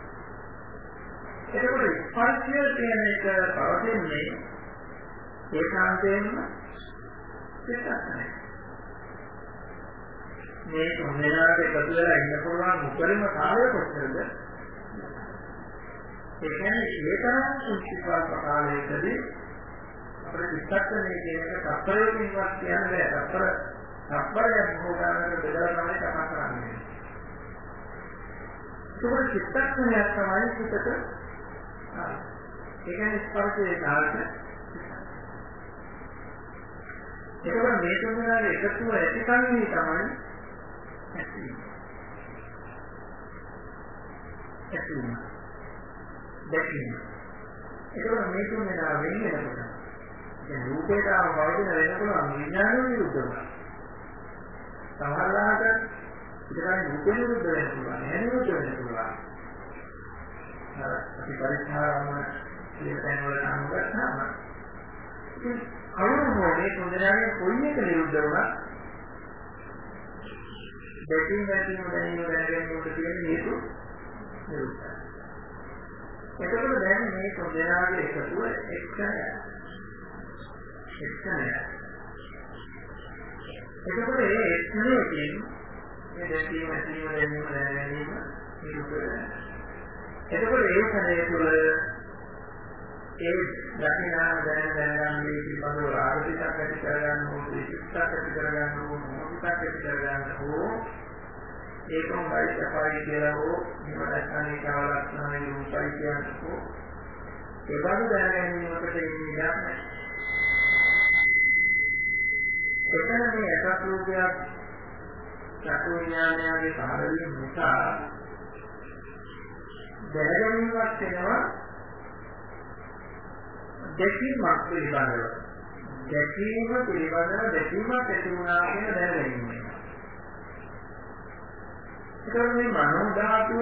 Speaker 1: එතකොට ස්පර්ශය කියන එක පවතින්නේ ඒකාන්තයෙන්ම සිතක්. මේ මොනවාට එකතු වෙලා ඉන්න පුළුවන් උපරිම කාලය කොච්චරද? ඒ කියන්නේ ඒ තරම් සුචිපාත කාලයකදී අපේ සිතක්නේ කියන එක තත්පරයකින්වත් කියන්න බෑ. තත්පර තත්පරයක් බොහෝගානකට බෙදලා තමයි කතා කරන්නේ. ඒක සිතක්නේ තමයි සිතට ආ ඒ කියන්නේ ස්පර්ශයේ කාර්ය. ඒකවල මේ තුනගේ එකතුව ඇතිකන්නේ තමයි ඇතිවීම. දැකීම. ඒකවල මේ තුන වෙනා වෙන්නේ නැතුව. දැන් රූපේට අවබෝධ වෙනකොට විඥානය විරුද්ධ වෙනවා. සමහරවිට ඉතින් රූපේ විරුද්ධ වෙන්න පුළුවන්. නැහැ විරුද්ධ වෙන්න පුළුවන්. අපි පරිස්කාරම කියන තැන් වල නම් ගන්නවා. ඉතින් කවුරු හෝ මේ තුන්දෙනාගේ කොයි එක විරුද්ධ වුණා දෙකින් වැටීම දැනීම දැනගැනීමට තියෙන හේතු විරුද්ධයි. එතකොට දැන් මේ තුන්දෙනාගේ එකතුව එක්කයි. එක්කයි. එතකොට මේ එක්කලකින් මේ දෙකීම වැටීම දැනීම දැනගැනීම විරුද්ධ වෙනවා. එතකොට ඒ සැරේ තුළ ඒ දකිනා දැන දැනගන්න මේ පිළිබඳව ආරම්භයක් ඇති කරගන්න ඕනේ, සිතක් ඇති කරගන්න ඕනේ, මොහොතක් ඇති කරගන්න ඕනේ. ඒකම වයිසපයි කියලා හෝ නිවැරදිව කාලස්නානේ රූපයි කියනකෝ ඒ බඳු දැනගැනීමකට ඉන්නේ නැහැ. එතන මේ එකක් රූපයක් චක්කු විඥානයගේ පහළ වීම නිසා දැනගැනීමක් වෙනවා දැකීමක් පිළිබඳව. දැකීම පිළිබඳව දැකීමක් ඇති වුණා කියන දැනගැනීම. ඒකම මේ මනෝ ධාතුව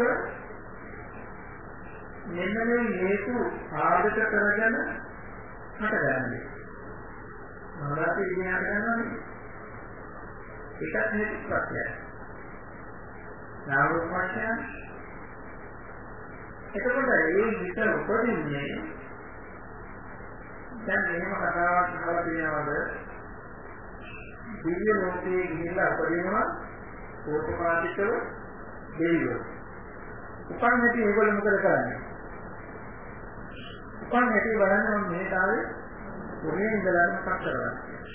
Speaker 1: මෙන්න මේ හේතු සාධක කරගෙන හටගන්නේ. මනෝධාතු ඉගෙන ගන්නවානේ. ඒකත් හේතු ප්‍රත්‍යයයි. නාම රූපයන් එතකොට ඒ විතර උපදින්නේ දැන් මෙහෙම කතාවක් අහලා තියෙනවද? දිව්‍ය ලෝකයේ ගිහිල්ලා උපදිනවා ඕපපාතිකව දෙවියෝ. උපන් නැති ඒගොල්ලෝ මොකද කරන්නේ? උපන් නැති බලන්න මම මේ තාලේ කොහේ ඉඳලා මොකක් කරවන්නේ?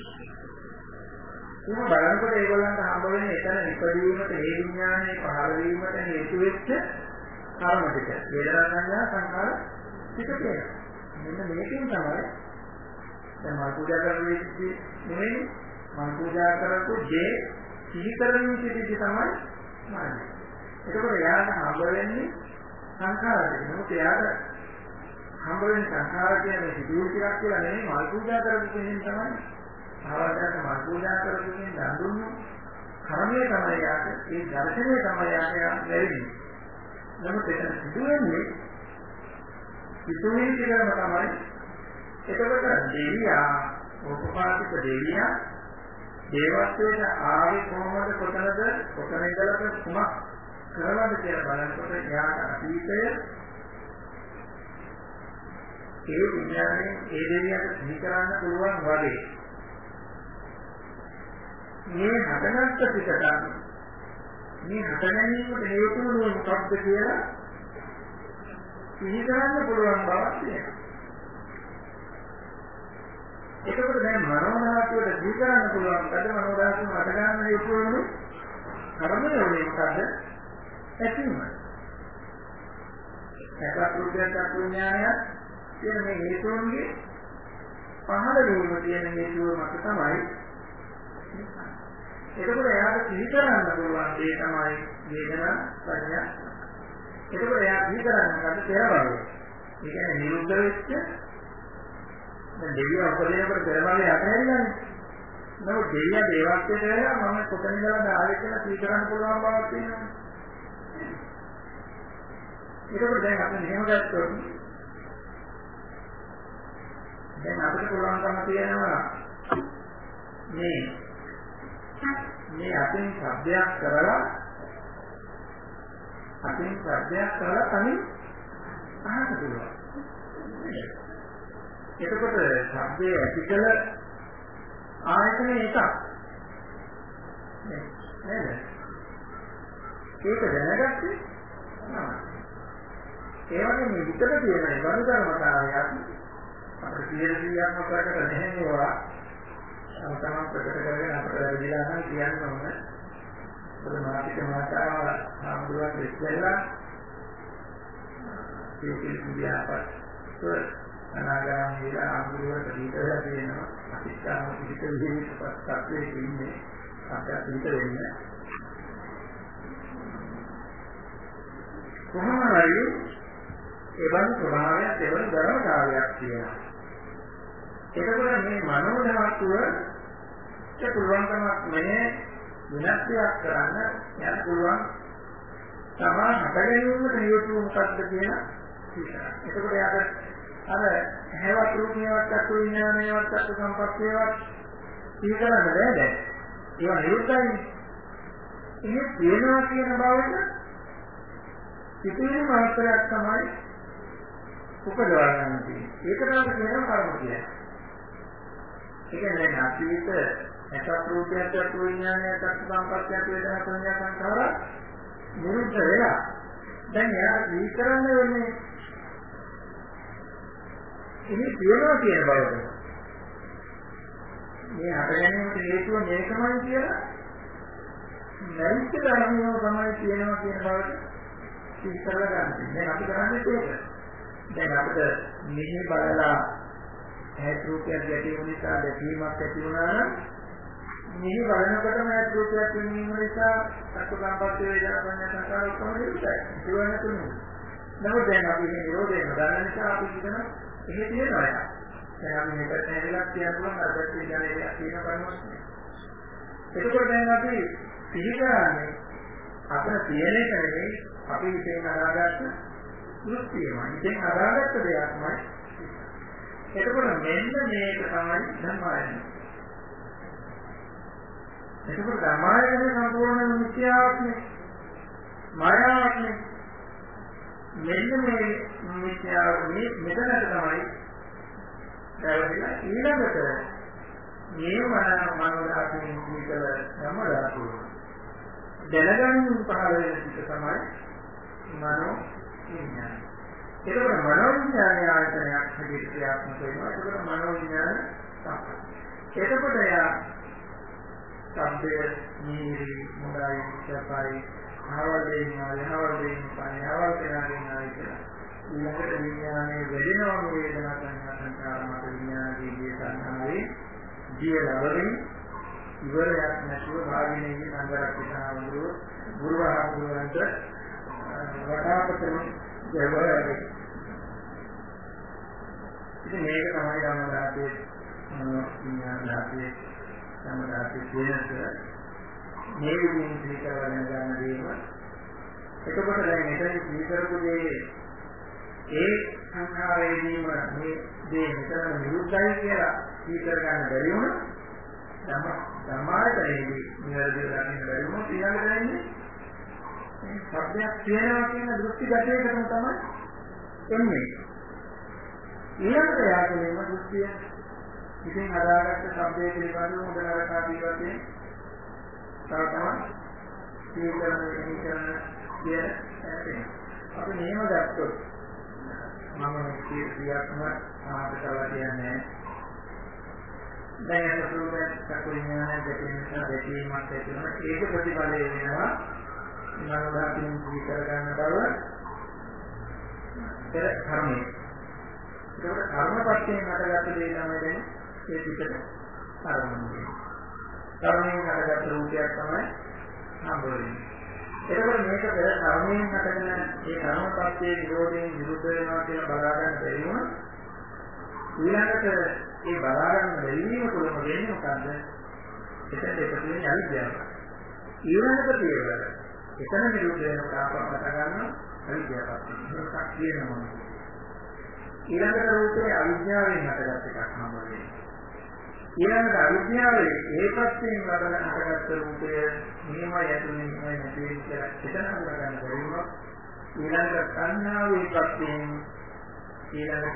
Speaker 1: ඒක බලනකොට ඒගොල්ලන්ට හම්බ වෙන්නේ එතන ඉපදීමට ඒ විඥානයේ පහළ වීමට හේතු වෙච්ච කර්ම ටික. වේදනා සංඥා සංකාර ටික තියෙනවා. මෙන්න මේකෙන් තමයි දැන් මල් පූජා කරන්නේ නෙමෙයි මල් පූජා කරපු දේ සිහි කරමින් සිටිද්දි තමයි මාන්නේ. එතකොට එයාට හම්බ වෙන්නේ සංඛාර ටික. මොකද එයාට හම්බ වෙන සංඛාර කියන්නේ සිදුවීම් ටිකක් කියලා නෙමෙයි මල් පූජා කරපු කෙනෙක් තමයි. ආවදයට මල් පූජා කරපු කෙනෙක් දන් දුන්නු කර්මය තමයි යාට ඒ දර්ශනය තමයි යාට ලැබෙන්නේ. නමුත් ඒක සිදුවෙන්නේ සිදුවීම් ටිකම තමයි. එතකොට දෙවියා උපපාතික දෙවියා දේවත්වයට ආවේ කොහොමද කොතනද කොතන ඉඳලාද කුමක් කරනවද කියලා බලනකොට එයාට අතීතය ඒ විඥානයේ ඒ දෙවියන්ට සිහි කරන්න පුළුවන් වගේ මේ හදනත් පිටට මේ හදනීමට හේතු වුණේ මොකක්ද කියලා සිහි කරන්න පුළුවන් බවක් තියෙනවා. ඒකකට දැන් මනෝධාතුවට සිහි කරන්න පුළුවන් කද මනෝධාතුව මත ගන්න හේතු වෙන්නේ කර්මය වලින් මොකද? ඇතිවීම. ඒකත් රූපයක් විඥානයක් කියන මේ හේතුන්ගේ පහළ වීම කියන හේතුව මත තමයි. ඒකකොට එයාට සිහි කරන්න පුළුවන් ඒ තමයි වේදනා සංඥා. ඒකකොට එයා සිහි කරන්නකට පෙර බලය. ඒ කියන්නේ නිරුද්ධ වෙච්ච දැන් දෙවියන් උපදිනකොට පෙර බලය අතහැරිලානේ. නමුත් දෙවියන් දේවත්වයට වෙලා මම කොතනින්ද ආවේ කියලා සිහි කරන්න පුළුවන් බවක් තියෙනවා. ඒකකොට දැන් අපි මෙහෙම ගත්තොත් දැන් අපිට පුළුවන්කම තියෙනවා මේ මේ අපෙන් ශබ්දයක් කරලා අපෙන් ශබ්දයක් කරලා තනි අහන්න පුළුවන්. එතකොට ශබ්දයේ ඇතිකල ආයතන එකක් නේද? ඒක දැනගත්තේ නෑ. ඒ වගේ මේ විතර තියෙන ගණු ධර්මතාවයක් අපිට සියලුම ප්‍රකට නැහැ ඒවා. තමයි ප්‍රකට කරගෙන අපිට වැඩිලා නම් කියන්න ඕන. මොකද මාතික මාතාව සම්බුද්ධ දෙස්සලා ඒකේ විද්‍යාපත් අනාගාමී විලා අනුරවට දීලා තියෙනවා. අතිස්කාම පිට විදිහට පස්සක්වේ ඉන්නේ. අපිට පිට වෙන්නේ. කොහොම හරි ඒ බඳු ස්වභාවයක් ඒවල ධර්මතාවයක් තියෙනවා. ඒකවල මේ මනෝ ධාතුව ඒ පුළුවන්කමක් නැහැ විනාශයක් කරන්න යන්න පුළුවන් තමා හටගැනීමට හේතු මොකක්ද කියන විශ්වාසය. ඒකවල යාට අර හැවත් රූපේවත් අතු විඥානයවත් අතු සම්පත්තියවත් සිහි කරන්න බෑ දැන්. ඒවා නිරුද්ධයි. ඉන්නේ තියෙනවා කියන බවට සිතිවිලි මාත්‍රයක් තමයි උපදවා ගන්න තියෙන්නේ. ඒක තමයි කියන කර්ම කියන්නේ. ඒ කියන්නේ අතීත එකක් රූපයක් අතු විඥානයක් අතු සම්පත්තියක් වේදනා සංඥා සංඛාර නිරුද්ධ වෙලා දැන් එයා විතරන්න වෙන්නේ ඉන්නේ තියෙනවා කියන බවට. මේ හටගැනීමට හේතුව මේකමයි කියලා නැයිත් ධර්මයෝ තමයි තියෙනවා කියන බවට සිහි කරලා ගන්න. දැන් අපි කරන්නේ ඒක. දැන් අපිට මෙහි බලලා ඇත් රූපයක් ගැටීම නිසා දැකීමක් ඇති වුණා නම් මෙහි බලනකොටම ඇත් රූපයක් වෙනීම නිසා සත්‍ය සම්පත්තිය වේදනා සංඥා සංකාර ඔක්කොම නිරුද්ධයි. ඒවන තුනේ. නමුත් දැන් අපි මේ නිරෝධයෙන් ගන්න නිසා අපි හිතන එහෙ තියෙනවා යා. දැන් අපි මේකට ඇවිල්ලා කියන්න පුළුවන් අදත් කියන්නේ තියෙන කරුණක් නේ. එතකොට දැන් අපි සිහි කරන්නේ අපිට තියෙන එක නෙවෙයි අපි ඉතින් අදාගත්ත දෘෂ්ටියමයි. ඉතින් අදාගත්ත දෙයක්මයි. එතකොට මෙන්න මේක තමයි ධර්මායන. එතකොට ධර්මායන සම්පූර්ණ මිත්‍යාවක්නේ. මායාවක්නේ. මෙන්න මේ මිත්‍යාව මේ මෙතනට තමයි දැවලා ඊළඟට මේ මන මනෝදාතුන් කීකල සමදාතු දැනගන්න පහළ වෙන එක තමයි මනෝ විඥානය. ඒකවල මනෝ විඥානය ආයතනයක් හැටියට ක්‍රියාත්මක වෙනවා. ඒකවල මනෝ විඥාන තමයි. එතකොට යා සම්පේ නීරි මොඩයි සපයි ආවදේ නාලේ ආවදේ පණේ ආවදේ නාලේ කියලා. ඊළඟට විඥානයේ වැඩෙනවම වේදනා සංඥා සංකාර මත විඥානයේ දී සංහාවේ ජීවලවලින් ඉවරයක් නැතුව භාගිනේ නන්දරක් පිටාවඳුර ගුරුවරයාට වඩාපතන දෙවරයි. ඉතින් මේක තමයි යමදාතේ විඥානයේ සමදාතේ කියනක මේ විදිහින් පිටවන ගන්න දේම. එතකොට දැන් මෙතන පිටරපු දේ ඒ සංඛාරයේදීම මේ දේ මෙතන නිරුද්ධයි කියලා පිටර ගන්න බැරි වුණා. ධම ධමායතනයේදී නිවැරදිව ගන්න බැරි වුණා කියලා දැනන්නේ. මේ සත්‍යයක් තියෙනවා කියන දෘෂ්ටි ගැටයකටම තමයි එන්නේ. ඊළඟට යාකලේම දෘෂ්ටිය ඉතින් හදාගත්ත શબ્දයේ පිළිබඳව හොඳ නරක ආදී වශයෙන් තව තවත් සීකරණ විනිකරණ කිය ඇතේ. අපි මෙහෙම ගත්තොත් මම මේ ක්‍රියාත්මක සමාජතාව කියන්නේ දැන් අපේ සතුටින් දෙකෙන් දෙකීමක් ඇතිවෙනවා. ඒක ප්‍රතිඵලය වෙනවා මනෝධාතුන් ජීවිතර ගන්න බව පෙර කර්මයේ. ඒක කර්මපත්යෙන් හටගත්ත දේ තමයි දැන් ඒ පිටට ආරම්භ. කර්මයෙන් හටගත්ත රූපයක් තමයි හම්බ වෙන්නේ. එතකොට මේක පෙර කර්මයෙන් හටගෙන ඒ කර්මපත්යේ විරෝධයෙන් විරුද්ධ වෙනවා කියලා බලා ගන්න බැරි වුණා. ඊළඟට ඒ බලා ගන්න බැරි වීම තුළම වෙන්නේ මොකද්ද? එතන දෙකකින් අවිද්‍යාව. ඊළඟට පියවර. එතන විරුද්ධ වෙන කාපකට ගන්න අවිද්‍යාවක්. මේකක් කියනවා. ඊළඟට රූපේ අවිද්‍යාවෙන් හටගත් එකක් හම්බ වෙනවා. ඊළඟට අවිද්‍යාවේ ඒකත්වයෙන් ලබන හටගත් රූපය මෙහෙමයි ඇතුලේ මෙහෙමයි නැති කියලා එතන හඳුනා ගන්න බැරි වුණොත් ඊළඟට සංඥාවේ ඒකත්වයෙන් ඊළඟට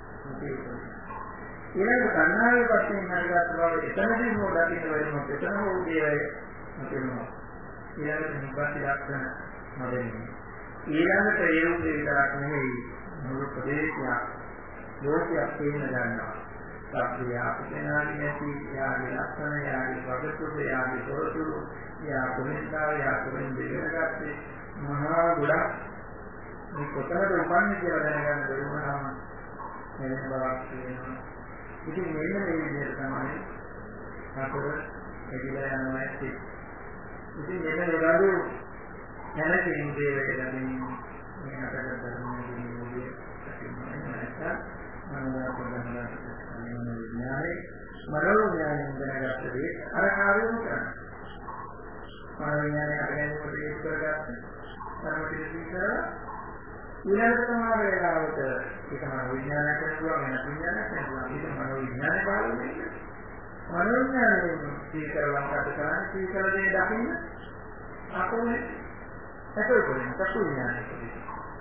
Speaker 1: ඊළඟ සංඥාවේ පැත්තෙන් හරියට බව එතනදී නෝ දකින්න වෙනවා එතන හෝ දේවය නැතිවෙනවා ඊළඟට නිබ්බත් ලක්ෂණ නොදෙන්නේ ඊළඟට ඒ උදේ විතරක් නෙවෙයි මුළු ප්‍රදේශයක් ලෝකයක් තේින්න ගන්නවා සත්‍යය අපේනාදී නැති යාගේ ලක්ෂණ යාගේ වගතුරු යාගේ තොරතුරු යා කුමින්දා යා කුමින් දෙකකට මහා ගොඩක් මේ කොතනද උපන්නේ කියලා දැනගන්න බැරි වුණාම මෙන්න බවක් තියෙනවා. ඉතින් මෙන්න මේ විදිහට තමයි අපර එදිලා යනවා ඇති. ඉතින් මෙන්න ඒගොල්ලෝ නැලකින් දේවල් ලැබෙන්නේ මේ අපට ධර්මයේ නියෝගය ඇතිවෙනවා. මනෝවා ප්‍රධානම විඥානේ මනෝ විඥානේ දැනගත්ත දේ අර කාර්යම කරනවා. මනෝ විඥානේ අරගෙන පොඩි කරගත්ත ධර්ම පිළිසිකර ඊළඟ සමාන වේලාවට ඒක මනෝ විඥානයක් කරනවා වෙන විඥානයක් කරනවා ඒක මනෝ විඥානය බලන්නේ මනෝ විඥානයේ සීකරලම් කටකරන සීකර දේ දකින්න අපෝනේ ඒකෝනේ චක්කු විඥානය කියන්නේ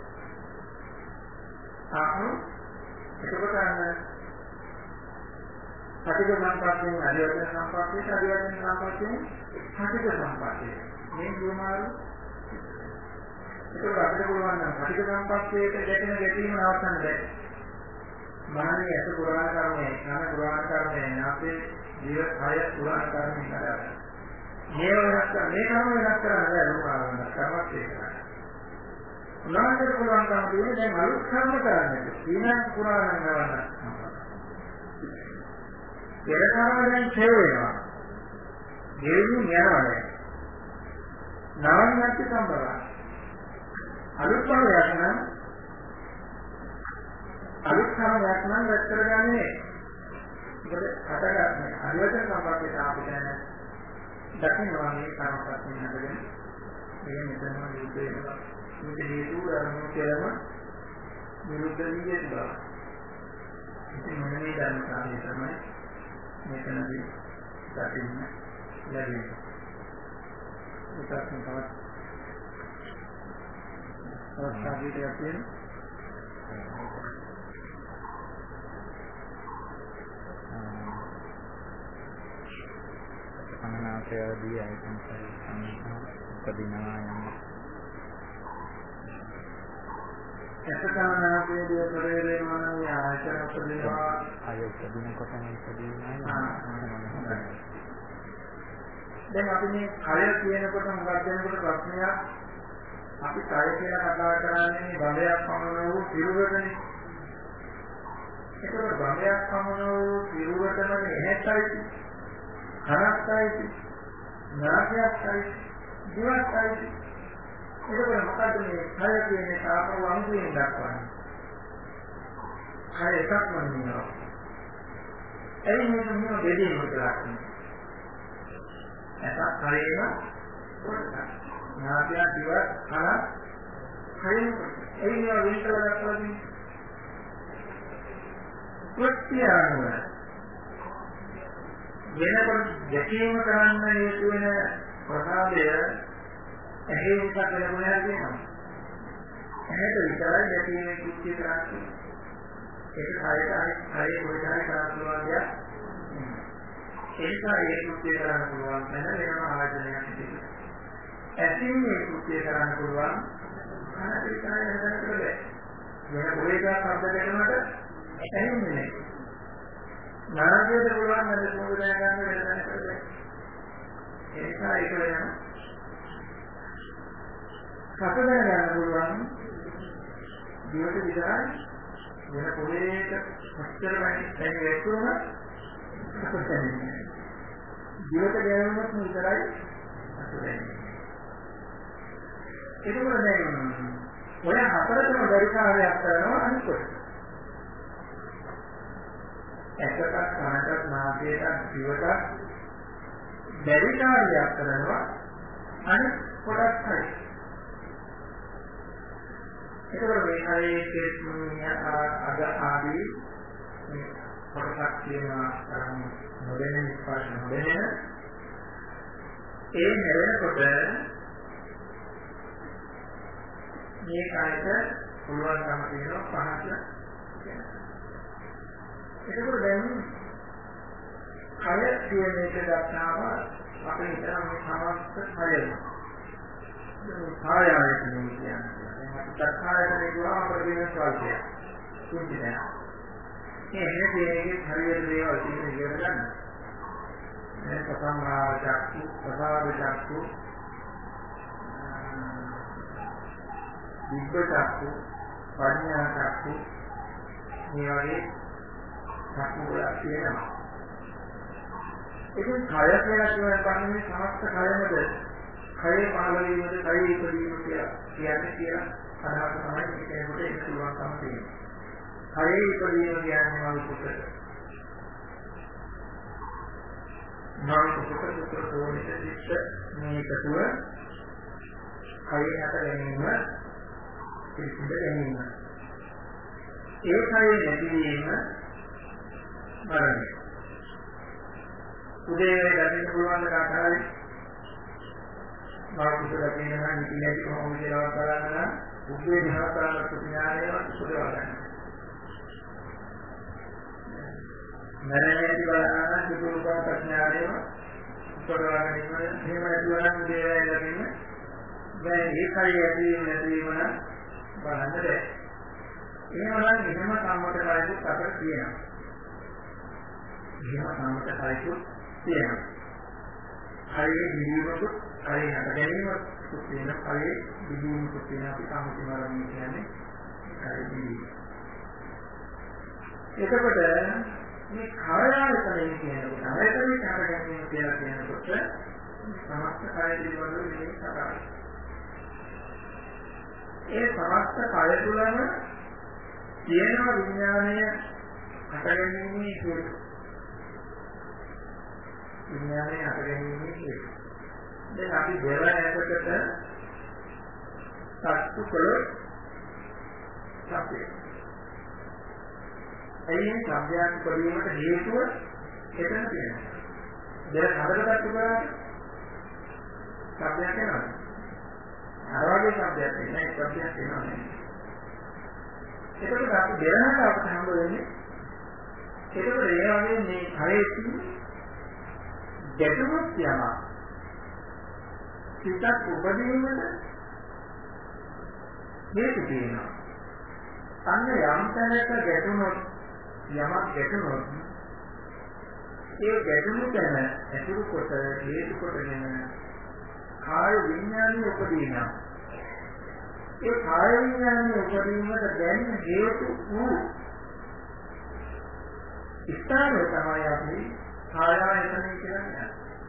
Speaker 1: ආපෝ එතකොට අන්න පටිඝ සම්පස්යෙන් අධිවචන සම්පස්යෙන් අධිවචන සම්පස්යෙන් පටිඝ සම්පස්යෙන් මේ දුමාරු ඒක අපිට පුළුවන් නම් පටිඝ සම්පස්සේට දැකෙන ගැටීම නවත්තන්න බැහැ. මනසේ ඇස පුරාණ කර්මයේ, නාම පුරාණ කර්මයේ, නාපේ ජීව කය පුරාණ කර්මයේ කරා. මේ වෙනස් කර මේ කර්ම වෙනස් කරන්න බැහැ ලෝකාවන කර්මත් ඒක. උනාට පුළුවන් කම තියෙන්නේ දැන් අලුත් කර්ම කරන්නේ. ඊළඟ පුරාණ නවන්න. පෙර කර්ම දැන් ඡේ වෙනවා. දෙවියන් යනවා දැන්. නවන්නත් සම්බරයි. අලුත් කාර්යයක් නම් අලුත් කාර්යයක් නම් රැස් කරගන්නේ මොකද අතගන්නේ අනිවාර්ය සම්පර්කයට අපිට දකින්නවා මේ කාමපත්තිය නේද මේ මෙතනම විරුද්ධ වෙනවා මේ හේතු ධර්ම කියලාම විරුද්ධ විදියට බව ඉතින් මොන මේ ධර්ම කාර්යය තමයි මෙතනදී දකින්න ලැබෙන්නේ ඒකත් තමයි අවස්ථාවකට යන්නේ අනාත්‍යදී අයිතම් උපදිනවා යන එතකනාදී පරිවේලනවා නම් ආයතන උපදිනවා ආයතන කොටම උපදිනවා දැන් අපි මේ කය කියනකොට මොකක්ද වෙනකොට ප්‍රශ්නයක් අපි කය කියලා කතා කරන්නේ භවයක් පමණ වූ පිරුවටනේ. ඒකවල භවයක් පමණ වූ පිරුවටම එහෙත්යි. හරක්යි. නාසයයි. දිවයි. ඒකවල මොකද මේ කය කියන්නේ තාපව අංගයෙන් දක්වන්නේ. කය එකක් වන්දිනවා. එයි මේක මොන දෙදීම කියලා කියන්නේ. ඒක කයේම කොටසක්. නාසය දිව කන කයින් එයිනේ විතර දක්වන්නේ ප්‍රත්‍යාව වෙනකොට දැකීම කරන්න හේතු වෙන ප්‍රසාදය ඇහි උසක් ලැබුණා කියනවා. ඇහැට විතරයි දැකීමේ කුච්චේ කරන්නේ. ඒක කායයට අනිත් කායේ කොහෙදාරි කරන්න පුළුවන් දෙයක්. ඒක ඒ කෘත්‍ය කරන්න පුළුවන් නැද වෙනම ආයතනයක් තිබෙනවා. ඇසින් මේ කෘත්‍ය කරන්න පුළුවන් අනිත් කායය හදන්න බෑ. වෙන කොහෙක શબ્ද දෙන්නට ඇහෙන්නේ නැහැ. නාගයට පුළුවන් නැද මොකද ගන්න වෙනදන්න බෑ. ඒක ඒක වෙනම සතර ගන්න පුළුවන් දිවට විතරයි වෙන කොහෙක කොච්චර වැඩි වැක්කුවම අපතන්නේ. දිවට ගෑනුනොත් විතරයි අපතන්නේ. ඒක මොකද දැන් ඔය හතරතම පරිකාරයක් කරනවා අනිත් කොට. එකකට කනකට නාසයට දිවට පරිකාරයක් කරනවා අනිත් කොටස් හරි. ඒකවල මේ හරි කෙස්මිය අග ආදී මේ කොටසක් තියෙනවා තරම් නොදැනෙන ස්පර්ශ නොදැනෙන ඒ හැරෙනකොට මේ කායත පුළුවන්කම තියෙනවා පහස ඒකවල දැන් කය කියන එක දක්නාම අපේ හිතන මේ සමස්ත කයම කායය කියන්නේ තත්කාරයෙන් කියනවා අපේ වෙන ස්වල්පය. කුංචි නෑ. මේ එන්නේ දෙයකින් හරියට දේවල් තියෙන ඉගෙන ගන්න. මේ සසංගා චක්කු, ප්‍රසාද චක්කු, විද්‍ය චක්කු, පඤ්ඤා චක්කු මේ වගේ චක්කු වල තියෙනවා. ඒකෙන් කය කියලා කියන්නේ සමස්ත කයමද කයේ පහළ වීමද කයේ ඉදීම කියලා කියන්නේ කියලා අදහස තමයි මේකේකට ඒක පුළුවන්කම තියෙනවා. කයේ ඉදීම කියන්නේ මල් කුසල. මල් කුසල කුසල තෝරන්නේ ඉස්ස මේකතුව කයේ හට ගැනීම පිළිසිඳ ගැනීම. ඒ කයේ නැතිවීම මරණය. උදේ ගැටෙන්න පුළුවන් කාකාරයි මාර්ගික දකිනවා නිතිලයි කොහොමද කියලා බලන්න උපේ දිහාපාර ප්‍රඥාණයවත් සුදවා ගන්න. මරණයදී බලන සුදුරුකම් ප්‍රඥාණයව සුදවා ගැනීම එහෙම නැතිවම දේවල් ලැබෙන්න දැන් ඒකයි ඇදීම නැතිවම බලන්න බැහැ. එහෙමනම් එහෙම සම්මත කායයක් අපිට තියෙනවා. එහෙම සම්මත කායයක් තියෙනවා. හරියට නිවීමක හරිය හට ගැනීමක් තියෙන කලේ විදීමක් තියෙන අපි සම්පූර්ණ කියන්නේ ඒකයි විදීම. එතකොට මේ කායායතනය කියනකොට ආයතනයේ හට ගැනීම කියලා කියනකොට සමස්ත කාය පිළිබඳව මේ කතාවයි. ඒ සමස්ත කාය තුළම තියෙන විඥානය හට ගැනීමේ හේතු විඥානය හට ගැනීමේ හේතු දැන් අපි දෙවැනකට සත්තු කළොත් සත්‍යය. එයින් සම්භ්‍යාස පරිවීමට හේතුව එතන තියෙනවා. දෙක හතරකට සත්තු කරාට සම්භ්‍යාස වෙනවා. අරවාගේ සම්භ්‍යාස වෙන්නේ සම්භ්‍යාස වෙනවා නේ. ඒකට අපි දෙවැනකට අපිට හම්බ වෙන්නේ ඒකට ඒ වගේ මේ හරේ ගැටුමක් යනවා. සිතක් උපදීමද හේතු තියෙනවා. අන්න යම් තැනක ගැටුනොත් යමක් ගැටුනොත් ඒ ගැටුණු තැන ඇතුළු කොට හේතු කොටගෙන කාය විඥානය උපදිනවා. ඒ කාය විඥානය උපදීමට දැන් හේතු වූ ස්ථානය තමයි අපි කායායතනය කියන්නේ.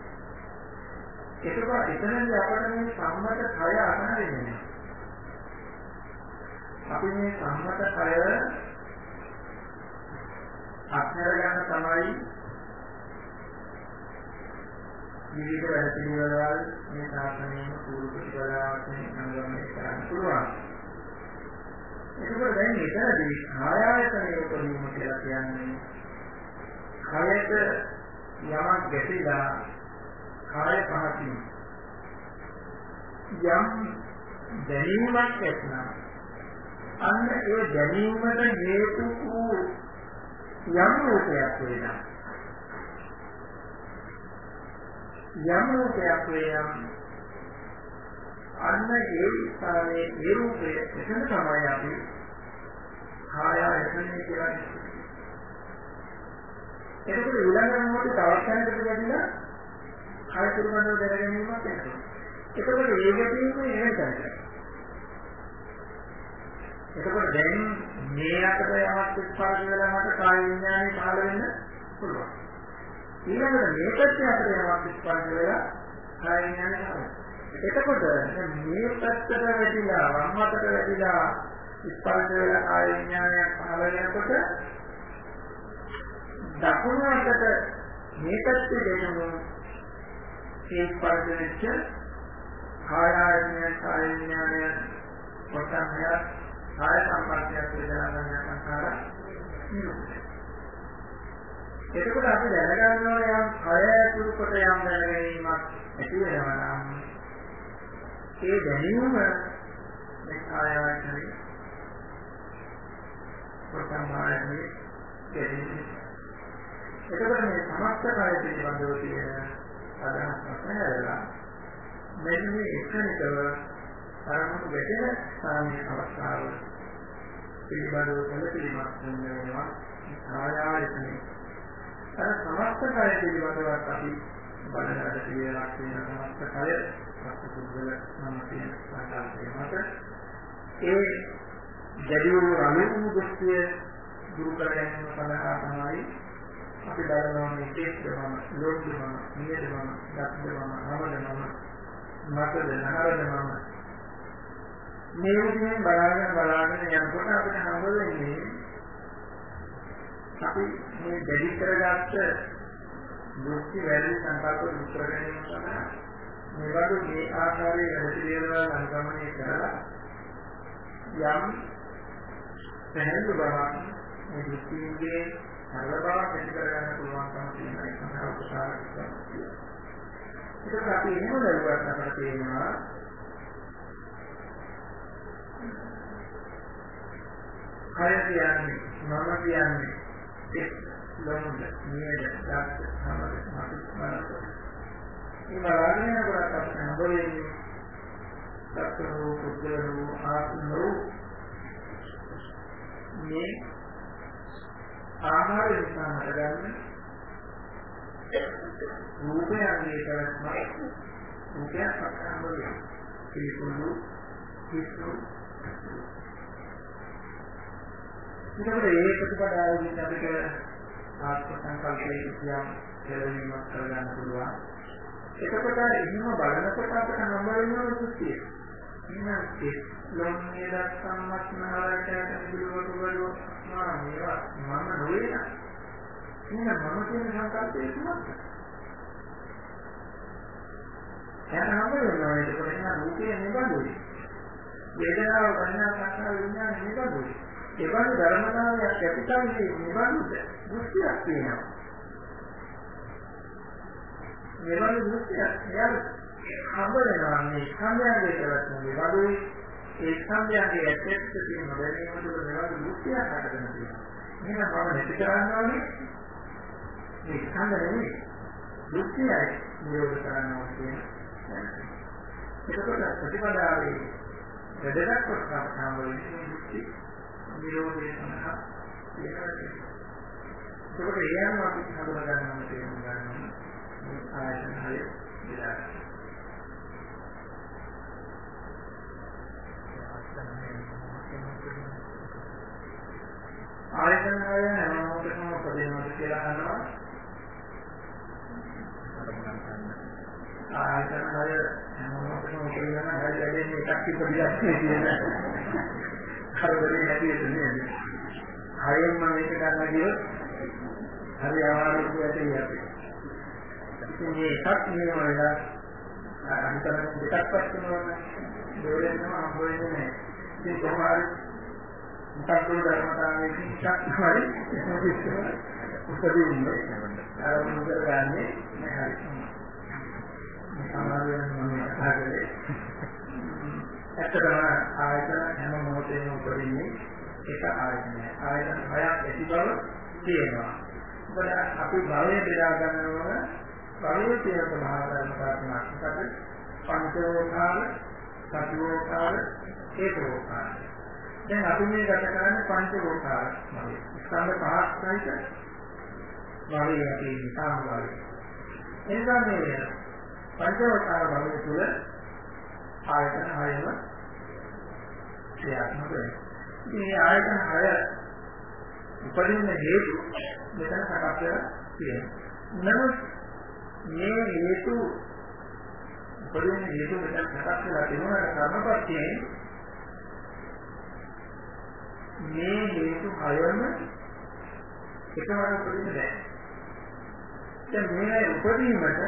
Speaker 1: ඒකවා එතනදී අපට මේ සම්මත කය අහරින්නේ. අපි මේ සම්මත කය අත්හැර ගන්න තමයි විවිධ වැඩ පිළිවෙළවල් මේ සාසනයේ පූර්ව ප්‍රතිපදාවකින් අනුගමනය කරන්න පුළුවන්. ඒකවල දැන් මෙතනදී කායායතනයේ උපදීම කියලා කියන්නේ කයට යමක් ගැටිලා කාය පහකින් යම් දැනීමක් ඇතිනම් අන්න ඒ දැනීමට හේතු වූ යම් රූපයක් වේනම් යම් රූපයක් වේනම් අන්න ඒ ස්ථානයේ ඒ රූපයේ එතන තමයි අපි කාය ආයතනය කියලා කියන්නේ. ඒකේ ඊළඟ මොහොතේ තවත් කෙනෙකුට ගැදිලා කාය පිළිබඳව දැනගැනීමක් වෙනවා. ඒකවල වේගයෙන් එනකයි. ඒකවල දැන් මේ අතට යමක් ස්පර්ශ වෙලා මට කාය විඥානය පහළ වෙන්න පුළුවන්. ඊළඟට මේ පැත්තේ අතට යමක් ස්පර්ශ වෙලා කාය විඥානය පහළ වෙනවා. එතකොට මේ පැත්තට වැටිලා වම් අතට වැටිලා ස්පර්ශ වෙලා කාය විඥානය පහළ වෙනකොට දකුණු අතට මේ පැත්තේ දෙනු ඒ ස්පර්ශ වෙච්ච කාය ආයතනය කාය විඥානය කොටන්නය කාය සම්පර්කයක් වේදනා ගන්න සංකාර නිරෝධය. එතකොට අපි දැනගන්න ඕනේ යම් කය ඇතුළු කොට යම් දැනගැනීමක් ඇති වෙනවා නම් ඒ දැනීම මේ කාය ආයතනය කොටන්නය දෙන්නේ. එතකොට මේ සමස්ත කාය පිළිබඳව තියෙන අදහස් නැහැලා මෙන්න මේ එක්කෙනෙක්ව අරමුණු ගැටෙන සාමී අවස්ථාව පිළිබඳව පොළපිලිමක් වෙනවා ආයායතනේ අර සමස්ත කාය පිළිබඳව අපි බලනකොට කියලා කියන සමස්ත කාය අත්පුද්ගල නම් කියන සංකල්පය මත ඒ ජඩියු රණු දුස්තිය දුරු කර ගැනීම සඳහා තමයි අපි බලනවා මේ කේස්කම ලෝකෙම නියදම දක්දම නමදම මතද නහරදම මේ විදිහෙන් බලාගෙන බලාගෙන යනකොට අපිට හම්බ වෙන්නේ අපි මේ දෙවි කරගත්ත දෘෂ්ටි වැරදි සංකල්ප දුරු කර ගැනීම සඳහා මේ වගේ මේ ආකාරයේ වැඩ පිළිවෙල අනුගමනය කරලා යම් පැහැදිලි බවක් මේ දෘෂ්ටියේ සරල බවක් ඇති කරගන්න පුළුවන්කම තියෙන එක තමයි උපකාරක කරන්නේ. ඒක අපි එහෙම බලුවත් අපිට තේරෙනවා කය කියන්නේ මම කියන්නේ ඒ ලොමුද නියද දාත් සමග මාතු මානස. මේ බලන්නේ අපට අපිට හම්බෙන්නේ සත්‍යෝ පුද්ගලෝ ආත්මෝ මේ ආහාර නිසා හටගන්න රූපයන්ගේ කරස්මයි රූපයක් පටන්වලින් පිළිකුළු කිස්සු ඉතින් ඒ ප්‍රතිපදාවකින් අපිට ආත්ම සංකල්පයේ කියම් කෙරෙන්නක් කරගන්න පුළුවන්. එතකොට එහෙම බලනකොට අපිට හම්බ වෙනවා සුත්තිය. ඉන්නත් ලොම්නිය දක්වන්නත් නහරට පිළිවෙලට වල මා මේවා මම නොවේ නා. ඉන්න මම කියන සංකල්පයේ තුනක්. එහම හම්බ වෙනවා ඒකකොට එන රූපේ නිබඳුයි. වේදනාව ගන්නා සංස්කාර විඥාන නිබඳුයි. ඒ වගේ ධර්මතාවයක් කැපිටල්ලේ නිබඳුද දෘෂ්ටියක් තියෙනවා. මේ වගේ දෘෂ්ටියක් එයාල හම්බ වෙනවා මේ සංඥාවේ කරන්නේ වගේ ඒ සංඥාවේ ඇත්තට තියෙන බැලීම තුළ මේ වගේ දෘෂ්ටියක් හටගෙන තියෙනවා. එහෙනම් මම නැති කරනවා මේ සංඥාවේ දෘෂ්ටියයි නිරෝධ කරනවා කියන එතකොට ප්‍රතිපදාවේ වැඩක් කොටසක් සම්බන්ධ දෘෂ්ටි නිරෝධය සඳහා ඒකට ඒකට එයම අපි හඳුනා ගන්නවා තේරුම් ගන්නවා මේ ආයතන හය විලා ආයතන හය හැමෝටම ප්‍රදේශවල කියලා අහනවා ආයතන හය හැමෝටම කියනවා හරි වැඩේ එකක් ඉපදියක් කියන හරිදේ නැති නේද? හයෙන් මම මේක ගන්න ගියොත් හරි ආවරුත් ඇති යපේ. ඉතින් මේ එකක් නෙවෙයි අන්තර දෙකක් පස්සෙනවා දෙවෙනිම හම්බ වෙන්නේ නැහැ. ඉතින් කොහොමද මොකක්ද ධර්මතාවයේ එකක් තමයි උපදින්නේ. අර මොකද ගන්නේ නැහැ. මේ සමාවෙන් මම අහන්නේ ඇත්තටම ආයතන හැම මොහොතේම උපදින්නේ එක ආයතනයක්. ආයතන හයක් ඇති බව තියෙනවා. මොකද අපි භවය බෙදා ගන්නවා භවයේ තියෙන මහා ධර්ම කාරණාවක්. පංචවෝකාර, සතිවෝකාර, ඒකවෝකාර. දැන් අපි මේ ගත කරන්නේ පංචවෝකාර භවය. ස්කන්ධ පහක් සහිත භවය අපි නිකාම භවය. එනිසා මේ පංචවෝකාර භවය තුළ ආයතන හයම ක්‍රියාත්මක වෙනවා. මේ ආයතන හය උපදින්න හේතු මෙතන සකස් වෙලා තියෙනවා. නමුත් මේ හේතු උපදින්න හේතු මෙතන සකස් වෙලා තියෙනවා කර්මපත්‍යයෙන් මේ හේතු හයම එකවර උපදින්න බැහැ. දැන් මේ උපදීමට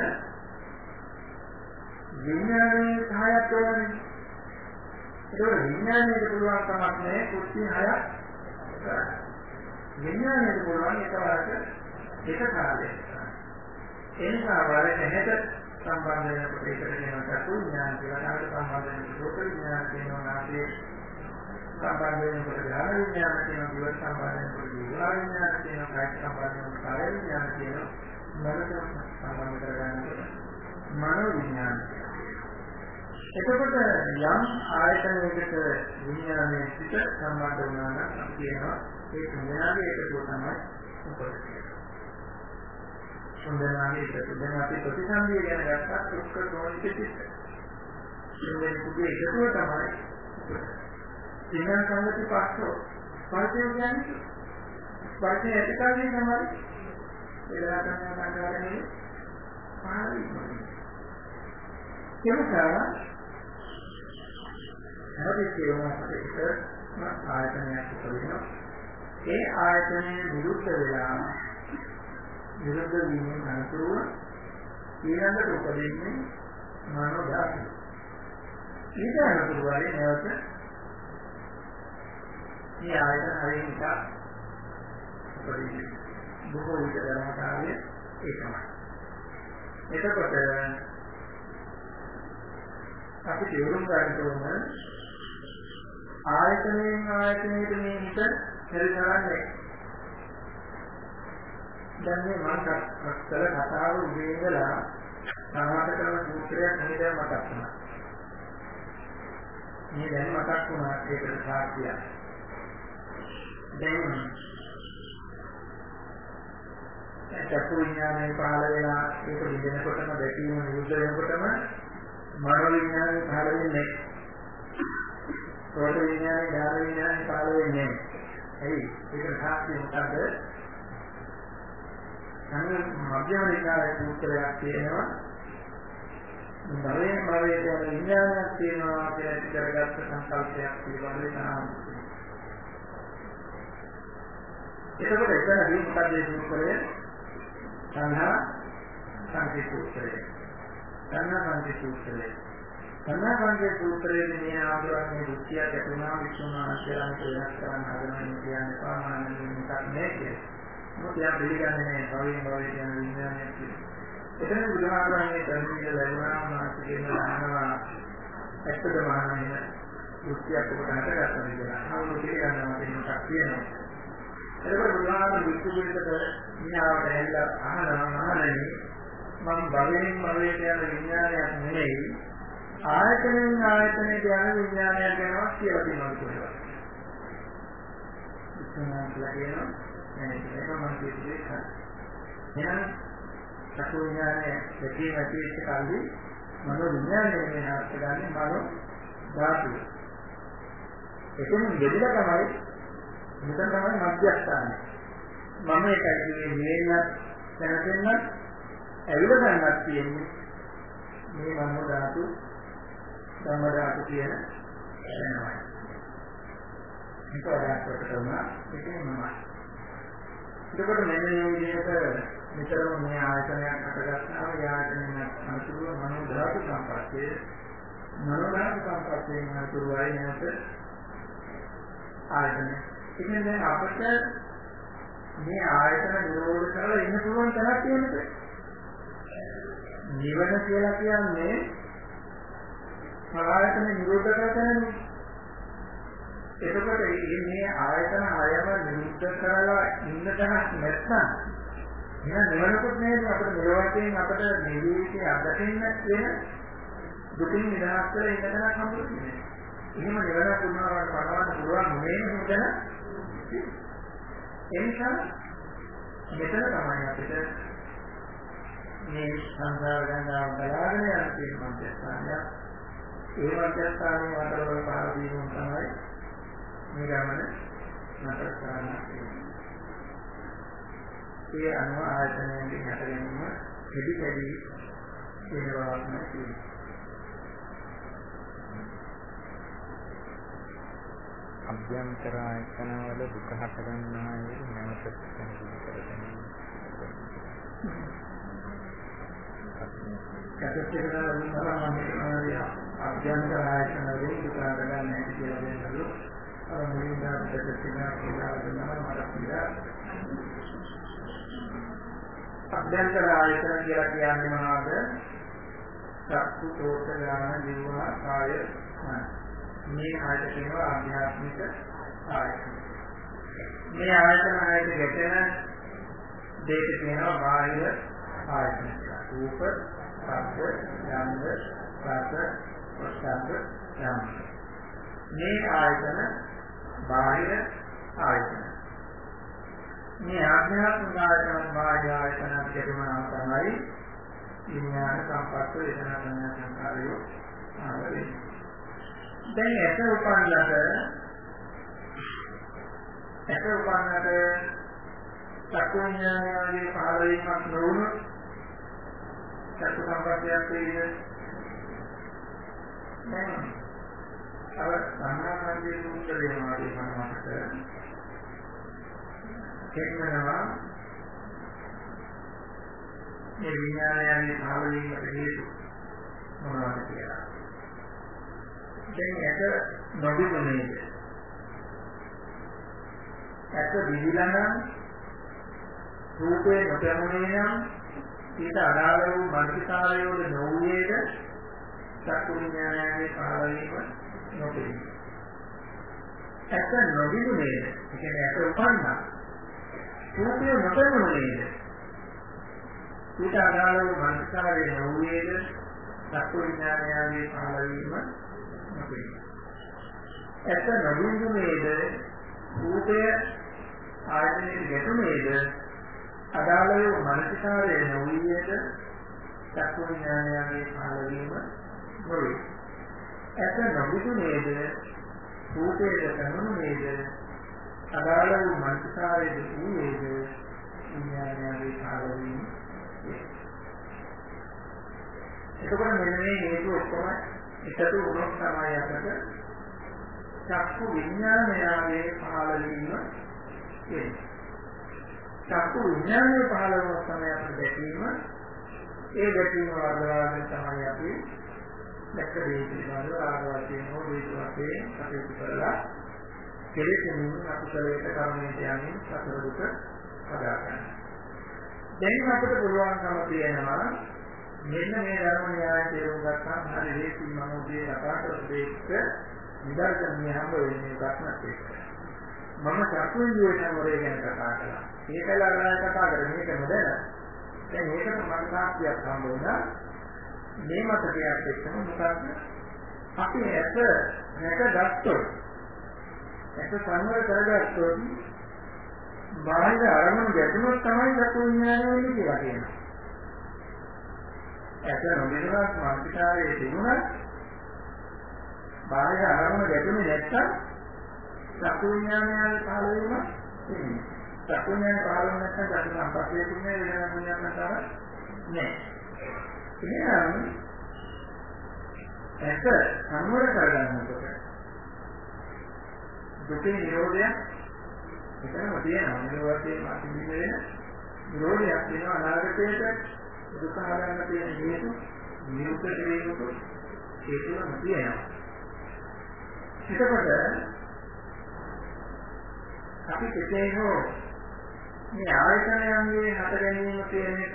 Speaker 1: විඥානයේ සහායක් වෙනවානේ. ඒක විඥානයේ පුළුවන් කමක් නැහැ කුටි හයක් කරන්න. විඥානයේ පුළුවන් එකවරක එක කාලයක. ඒ නිසා වරක හැට සම්බන්ධ වෙනකොට ඒකට කියනවා චතු විඥාන කියලා. නාමයට සම්බන්ධ වෙනකොට රූප විඥාන කියනවා. නාමයේ සම්බන්ධ වෙනකොට ධාන විඥාන කියනවා. දිව සම්බන්ධ වෙනකොට ජීව විඥාන කියනවා. කාය සම්බන්ධ වෙනකොට කාය විඥාන කියනවා. මනස සම්බන්ධ කරගන්නකොට මනෝ විඥාන. එතකොට යම් ආයතනයකට විඥානයේ සිට සම්බන්ධ වුණා නම් අපි කියනවා ඒ විඥානයේ එකතුව තමයි උපදින්නේ. සුන්දරාගේ එකතුව. දැන් අපි ප්‍රතිසන්දිය ගැන ගත්තත් දුක්ඛ දෝනික සිත්. මේ කුඩේ එකතුව තමයි විඥාන සංගති පස්සෝ. ස්පර්ශය කියන්නේ ස්පර්ශය ඇතිකාරී තමයි. ඒලා තමයි සංකාරණේ පාරයි. එනිසා හරි කියනවා ආයතනයක් උපදිනවා. ඒ ආයතනයේ විරුද්ධ වෙලා විරුද්ධ වීමෙන් අනතුරුව ඊළඟට උපදින්නේ මනෝ ධාතු. ඊට අනතුරු වලින් නැවත මේ ආයතන හරිය නිසා උපදින්නේ. බොහෝ විට ධර්මතාවය ඒකමයි. එතකොට අපි තේරුම් ගන්න ඕන ආයතනයෙන් ආයතනයට මේ හිත පරිසරන්නේ. දැන් මේ මම කතර කතාව උදේ ඉඳලා සාමාන්‍ය කරන සූත්‍රයක් නේද මතක් වුණා. මේ දැන් මතක් වුණා ඒකට සාක්ෂිය. දැන් චක්කු විඥානයේ පහළ වෙලා ඒක විඳිනකොටම දැකීම නිරුද්ධ වෙනකොටම මනෝ විඥානයේ පහළ වෙන්නේ නැහැ. සෝත විඥානයේ ධාන විඥානයේ පහළ වෙන්නේ නැහැ. එයි ඒක සාක්ෂිය මොකද? සංග මධ්‍යම නිකායේ සූත්‍රයක් තියෙනවා. භවයෙන් භවයට යන විඥානයක් තියෙනවා කියලා ඉතිරගත්ත සංකල්පයක් පිළිබඳව තමයි. එතකොට එතනදී මොකද මේ සූත්‍රය? සංඝා සංකේ සූත්‍රය. සංඝා සංකේ සූත්‍රය. සංඝා සංකේ සූත්‍රයේ මේ ආදරණීය දෘෂ්ටිය ගැටුණා විශ්වනා කියලා කියනක් කරන ආදරණීය කියන්නේ සාමාන්‍ය නිකක් නෑ. මොකද යා පිළිගන්නේ භවයෙන් භවයට යන විඥානයක් කියලා. එතන බුදුහාමරගේ ධර්මයේ ලැබුණා මාත් කියනවා අහනවා ඇත්තද මහණෙනි දෘෂ්ටියක් ඔබට හටගත්තා කියලා. ආවෝ පිළිගන්නවා කියන එකක් තියෙනවා. එතකොට බුදුහාමර විශ්වවිද්‍යාලයට මියාවට ඇවිල්ලා අහනවා මහණෙනි මම භවයෙන් භවයට යන විඥානයක් නෙමෙයි ආයතනෙන් ආයතනයට යන විඥානයක් වෙනවා කියලා කියනවා කියලා. ඉස්සෙල්ලා කියනවා මේක මම කියන්නේ එහෙනම් චක්කු විඥානයේ දෙකේ ඇතිවෙච්ච කල්ලි මනෝ විඥානයේ වෙනස් කරන්නේ මනෝ ධාතුව. එතන දෙවිලා තමයි මෙතන තමයි මධ්‍යස්ථානය. මම ඒකයි කියන්නේ මේන දැනගන්න ඇවිල ගන්නක් තියෙන්නේ මේ මනෝ ධාතු ධම්ම ධාතු කියන වෙනවයි. මේක වඩාත් කරන එකමයි. එතකොට මෙන්න මේ විදිහට මෙතරම් මේ ආයතනයක් හටගත්තාම ඒ ආයතනයෙන් අනුතුරුව මනෝ ධාතු සම්පස්සේ මනෝ ධාතු සම්පස්සේ අනුතුරුව වයි නැත ආයතන. ඉතින් දැන් අපිට මේ ආයතන නිරෝධ කරලා ඉන්න පුළුවන් තරක් තියෙනද? නිවන කියලා කියන්නේ ආයතන නිරෝධ කරගන්නේ. එතකොට මේ ආයතන හයම නිරුද්ධ කරලා ඉන්න තැනක් නැත්නම් එහෙනම් නිවනකුත් නේද අපිට මෙලොවකින් අපිට නිවීකේ අදකින්න වෙන දුකින් නිදහස් කරලා ඉන්න තැනක් හම්බුනේ. එහෙම නිවන පුණාවට පනවන්න පුළුවන් මේ නේද? ඒ නිසා මෙතන තමයි අපිට මේ සංසාර ගංගාව බලාගෙන යන තියෙන මධ්‍යස්ථානය. ඒ මධ්‍යස්ථානයේ වලවල පහළ වීම තමයි මේ ගමන නතර කරන්න තියෙන්නේ. ඒ අනුව ආයතනයෙන් යට ගැනීම පිළි පැලි වෙනවාක් නැති.
Speaker 2: අභ්‍යන්තර ආයතන වල දුක හට ගන්නා ඒ නැවත සංකීර්ණ කරගන්න.
Speaker 1: කටකේදලා වුණාම අභ්‍යන්තර ආයතන වලින් දුක හට ගන්න නැති කියලා දෙන්නලු. අර මුලින්ම දෙකකිනා කියලා දෙනවා මට කියලා. අභ්‍යන්තර ආයතන කියලා කියන්නේ මොනවද? චක්කු, සෝත, ඥාන, ජීවහා, කාය, මන. මේ ආයතන කියනවා ආධ්‍යාත්මික ආයතන. මේ ආයතන ආයතන ගැටෙන දෙක කියනවා බාහිර ආයතන. රූප, ශබ්ද, ගන්ධ, රස, ස්පර්ශ, ඥාන. මේ ආයතන බාහිර ආයතන. මේ ආධ්‍යාත්මික ආයතන බාහිර ආයතන දෙකම තමයි විඥාන සංපස්ස වේදනා සංඥා සංකාරය ආවරේ. දැන් ඇට උපන්නට ඇට උපන්නට චක්කු විඥානයේ පහළ වීමක් නොවුණු චක්කු සංපස්සයක් වේද? දැන් අර සංඥාන්ගේ උත්තරේ මාගේ මනසට කෙන්නනවා මේ විඥානයේ පහළ වීමට හේතු මොනවද කියලා. දැන් ඇට නොබිමුනේද? ඇට විවිලන රූපේ නොදැමුනේ නම් ඊට අදාළ වූ මනසිකාරයෝද නොවේද චක්කු විඥානයේ පහළ වීම නොපෙනේ. ඇට නොබිමුනේද? ඒ කියන්නේ ඇට උපන්නා රූපේ නොදැමුනේද? ඊට අදාළ වූ මනසිකාරය නොවේද චක්කු විඥානයේ පහළ වීම ඇත නබින්දුමේද රූපය ආයතනයේ ගැටුමේද අදාළ වූ මනසිකාරයේ නොවියද චක්කු විඥානයේ පහළ වීම නොවේ. ඇත නබින්දුමේද රූපයේ ගැටුමේද අදාළ වූ මනසිකාරයේ නොවියද විඥානයේ පහළ වීම. එතකොට මෙන්න මේ හේතු ඔක්කොම එකතු වුණොත් තමයි අපට චක්කු විඥානයේ පහළ වීම වෙන්නේ. චක්කු විඥානයේ පහළ වුණොත් තමයි අපට දැකීම. ඒ දැකීම වර්ධනය තමයි අපි දැක්ක දේ පිළිබඳව ආරවචයෙන් හෝ දීපවතේ කටයුතු කරලා කෙලෙසින් අකුසලයට කර්මයට යමින් සතර දුක හදා ගන්න. දැන් අපිට පුළුවන්කම තියෙනවා මෙන්න මේ ධර්ම න්‍යාය තේරුම් ගත්තාම හරි හේතු මනෝදී අපාට දෙක නිදර්ශනය හම්බ වෙන්නේ ප්‍රශ්නත් එක්ක. මම චක්කු විඤ්ඤාණය වරේ ගැන කතා කළා. මේකලා අරගෙන කතා කරේ මේක නොදැන. දැන් මේකට මම සාක්ෂියක් හම්බ වුණා. මේ මතකයක් එක්කම මොකක්ද? අපි ඇස නැක ගත්තොත් ඇස සංවර කරගත්තොත් බාහිර අරමුණු ගැටුණොත් තමයි චක්කු විඤ්ඤාණය වෙන්නේ කියලා කියනවා. ඇත නොදෙනුනත් මානසිකාරයේ තිබුණත් බාහිර අරමුණ ගැටුනේ නැත්තම් චක්කු විඥානයේ පහළ වීම වෙන්නේ. චක්කු විඥානයේ පහළ වුණ නැත්නම් චක්කු සංපස්සේ තිබුණේ වෙන විඥානතර නෑ. එහෙනම් ඇත සංවර කරගන්නකොට දුකේ නිරෝධය එතනම තියෙනවා. නිරෝධයේ මාතිමින වෙන නිරෝධයක් වෙනවා අනාගතයේ දුක හරන්න තියෙන හේතු නිරුද්ධ කිරීමක හේතුවක් තියෙනවා. එතකොට අපි කෙසේ හෝ මේ ආයතනයන්ගේ හත ගැනීම කියන එක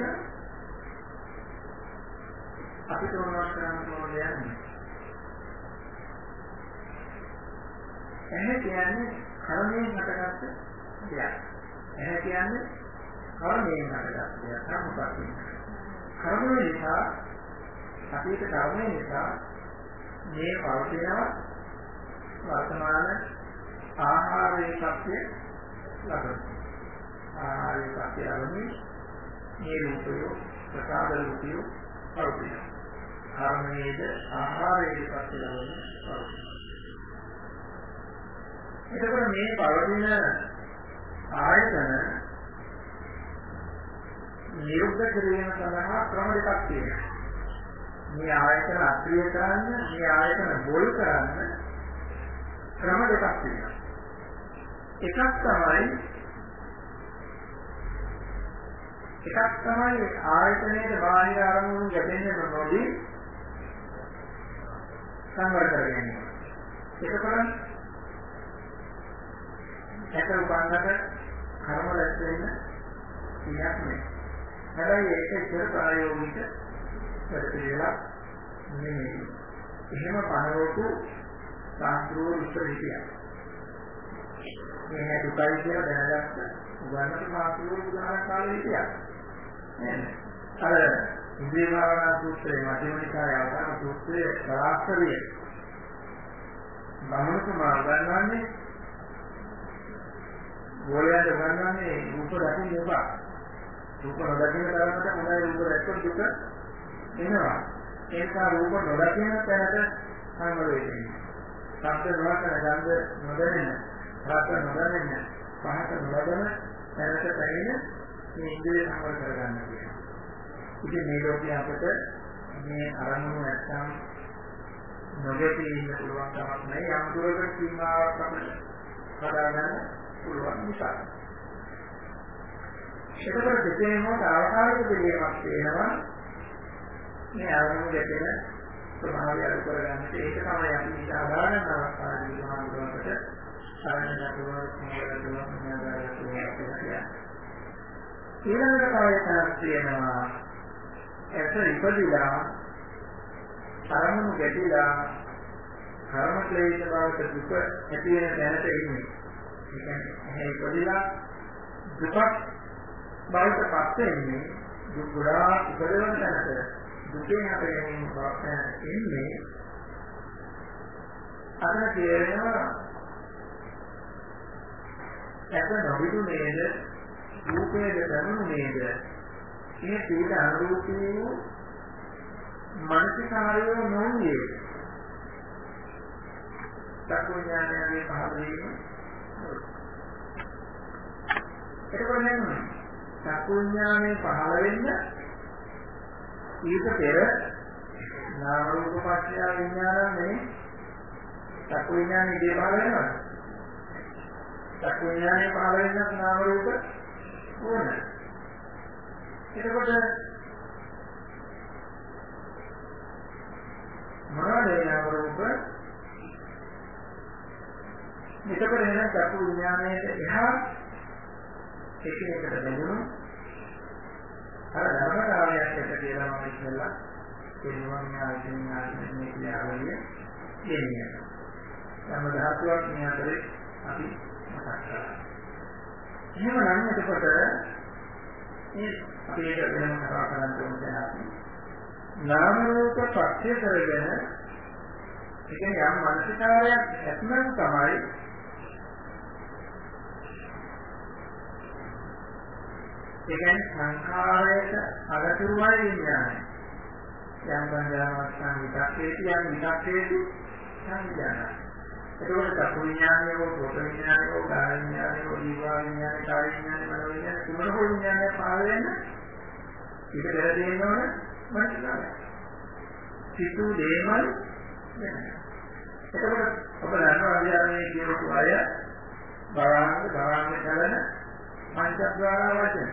Speaker 1: අපිට උනවත් කරන්න ඕනේ යන්නේ. එහෙ කියන්නේ කර්මයෙන් හටගත්ත දෙයක්. එහෙ කියන්නේ කර්මයෙන් හටගත්ත දෙයක්. මොකක්ද? කර්ම නිසා අපිට කර්මය නිසා මේ පවතින වර්තමාන ආහාරයේ සත්‍ය ලබනවා. ආහාරයේ සත්‍ය ලබන්නේ මේ රූපය ප්‍රසාද රූපය පවතින. කර්මයේද ආහාරයේ සත්‍ය ලබන්නේ පවතින. එතකොට මේ පවතින ආයතන නිරුද්ධ කිරීම සඳහා ක්‍රම දෙකක් තියෙනවා. මේ ආයතන අක්‍රිය කරන්න, මේ ආයතන බොල් කරන්න ක්‍රම දෙකක් තියෙනවා. එකක් තමයි එකක් තමයි ආයතනයේ බාහිර අරමුණු ගැටෙන්න නොදී සංවර කරගන්න. ඒකතරම් ඒක උපන්නක කර්ම රැස් වෙන්න ඉයක් නෑ. හැබැයි ඒක ඉතර ප්‍රායෝගික ප්‍රතිවිලා නෙමෙයි. එහෙම පනවපු සාස්ත්‍රෝ විශ්වවිද්‍යාලය. මේ දුකයි කියලා දැනගත්ත උගන්නට සාස්ත්‍රෝ උදාහරණ කාලේ හිටියා. නේද? අර ඉන්ද්‍රිය භාවනා සූත්‍රයේ මධ්‍යමනිකායේ අවසාන සූත්‍රයේ සාස්ත්‍රිය බමුණුතුමා උගන්වන්නේ ගෝලයට උගන්වන්නේ රූප දකින්න එපා. රූප නොදකින්න තරමට හොඳයි රූප දැක්කොත් දුක එනවා. ඒක රූප නොදකින්න තැනට සංවර වෙන්නේ. ශබ්ද නොවන ගන්ධ නොදැනෙන, රස නොදැනෙන, පහස නොලබන තැනට පැමිණ මේ ඉන්ද්‍රිය සංවර කරගන්න කියනවා. ඉතින් මේ ලෝකයේ අපට මේ අරමුණු නැත්තම් නොගෙටි ඉන්න පුළුවන් කමක් නැහැ. යම් දුරකට සීමාවක් අපිට හදාගන්න පුළුවන් නිසා. ඒකවල දෙකේම ආකාරයක පිළිවෙලක් තියෙනවා. මේ අරමුණු දෙකේ ස්වභාවය අර කරගන්නට ඒක තමයි අපි සාධාරණ අවස්ථාවේදී මහානුවරට සාධනකට මොනවද කියන්නේ. ඊළඟට කායයක් තියෙනවා. ඒක ඉපදිලා අරමුණු ගැටිලා කර්ම ක්ලේශ බවට දුක ඇති වෙන තැනට එන්නේ. ඒ කියන්නේ ඉපදිලා දුක බවට පත් වෙන්නේ දුක ගොඩාක් ඉපදෙන තැනට දුකෙන් අපේ එන්නේ අර කියනවා ඇත නොවිදු නේද රූපයේ දැනුණු නේද මේ පිට අනුරූපී වූ මානසිකාරය නොවේ සක්ඥානයේ පහළ වීම එතකොට නේද සක්ඥානයේ පහළ වෙන්න ඊට පෙර නාම රූප පත්‍ය විඥානං නේ චක්කු විඥානේ ඉදී පහළ වෙනවා. චක්කු විඥානේ පහළ වෙනත් නාම රූප ඕන. එතකොට මොනවද නාම රූප? මෙතකොට එන චක්කු විඥානයේ එහා එකිනෙකට බැඳුණු අර ධර්මතාවයක් එක කියලා මම ඉස්සෙල්ලා කියනවා ඥානයෙන් ඥානයෙන් කියලාවලිය දෙන්නේ. ධර්ම ධාතුවක් මේ අතරේ අපි මතක් කරගන්නවා. එහෙම නම් එතකොට මේ අපි ඒක වෙනම කතා කරන්න ඕන දැනගන්න. නාම රූප පත්‍ය කරගෙන ඉතින් යම් මානසිකාරයක් ඇත්නම් තමයි ඒ කියන්නේ සංඛාරයට අගතුරුමයි විඥානය. යම් සංඥාවක් විතක්කේති යම් විතක්කේති සංඥානයි. ඒකවල චක්කු විඥානය හෝ රූප විඥානය හෝ කාය විඥානය හෝ ජීවා විඥානය කාය විඥානය මනෝ විඥානය කුමන හෝ විඥානය පහළ වෙන්න ඉත පෙර දෙන්නවන මනසාරය. සිතු දේමල් වෙනවා. ඒකවල ඔබ දන්නවා අධ්‍යාත්මයේ කියවපු අය බාහංග බාහංග කරන පංචද්වාර වචන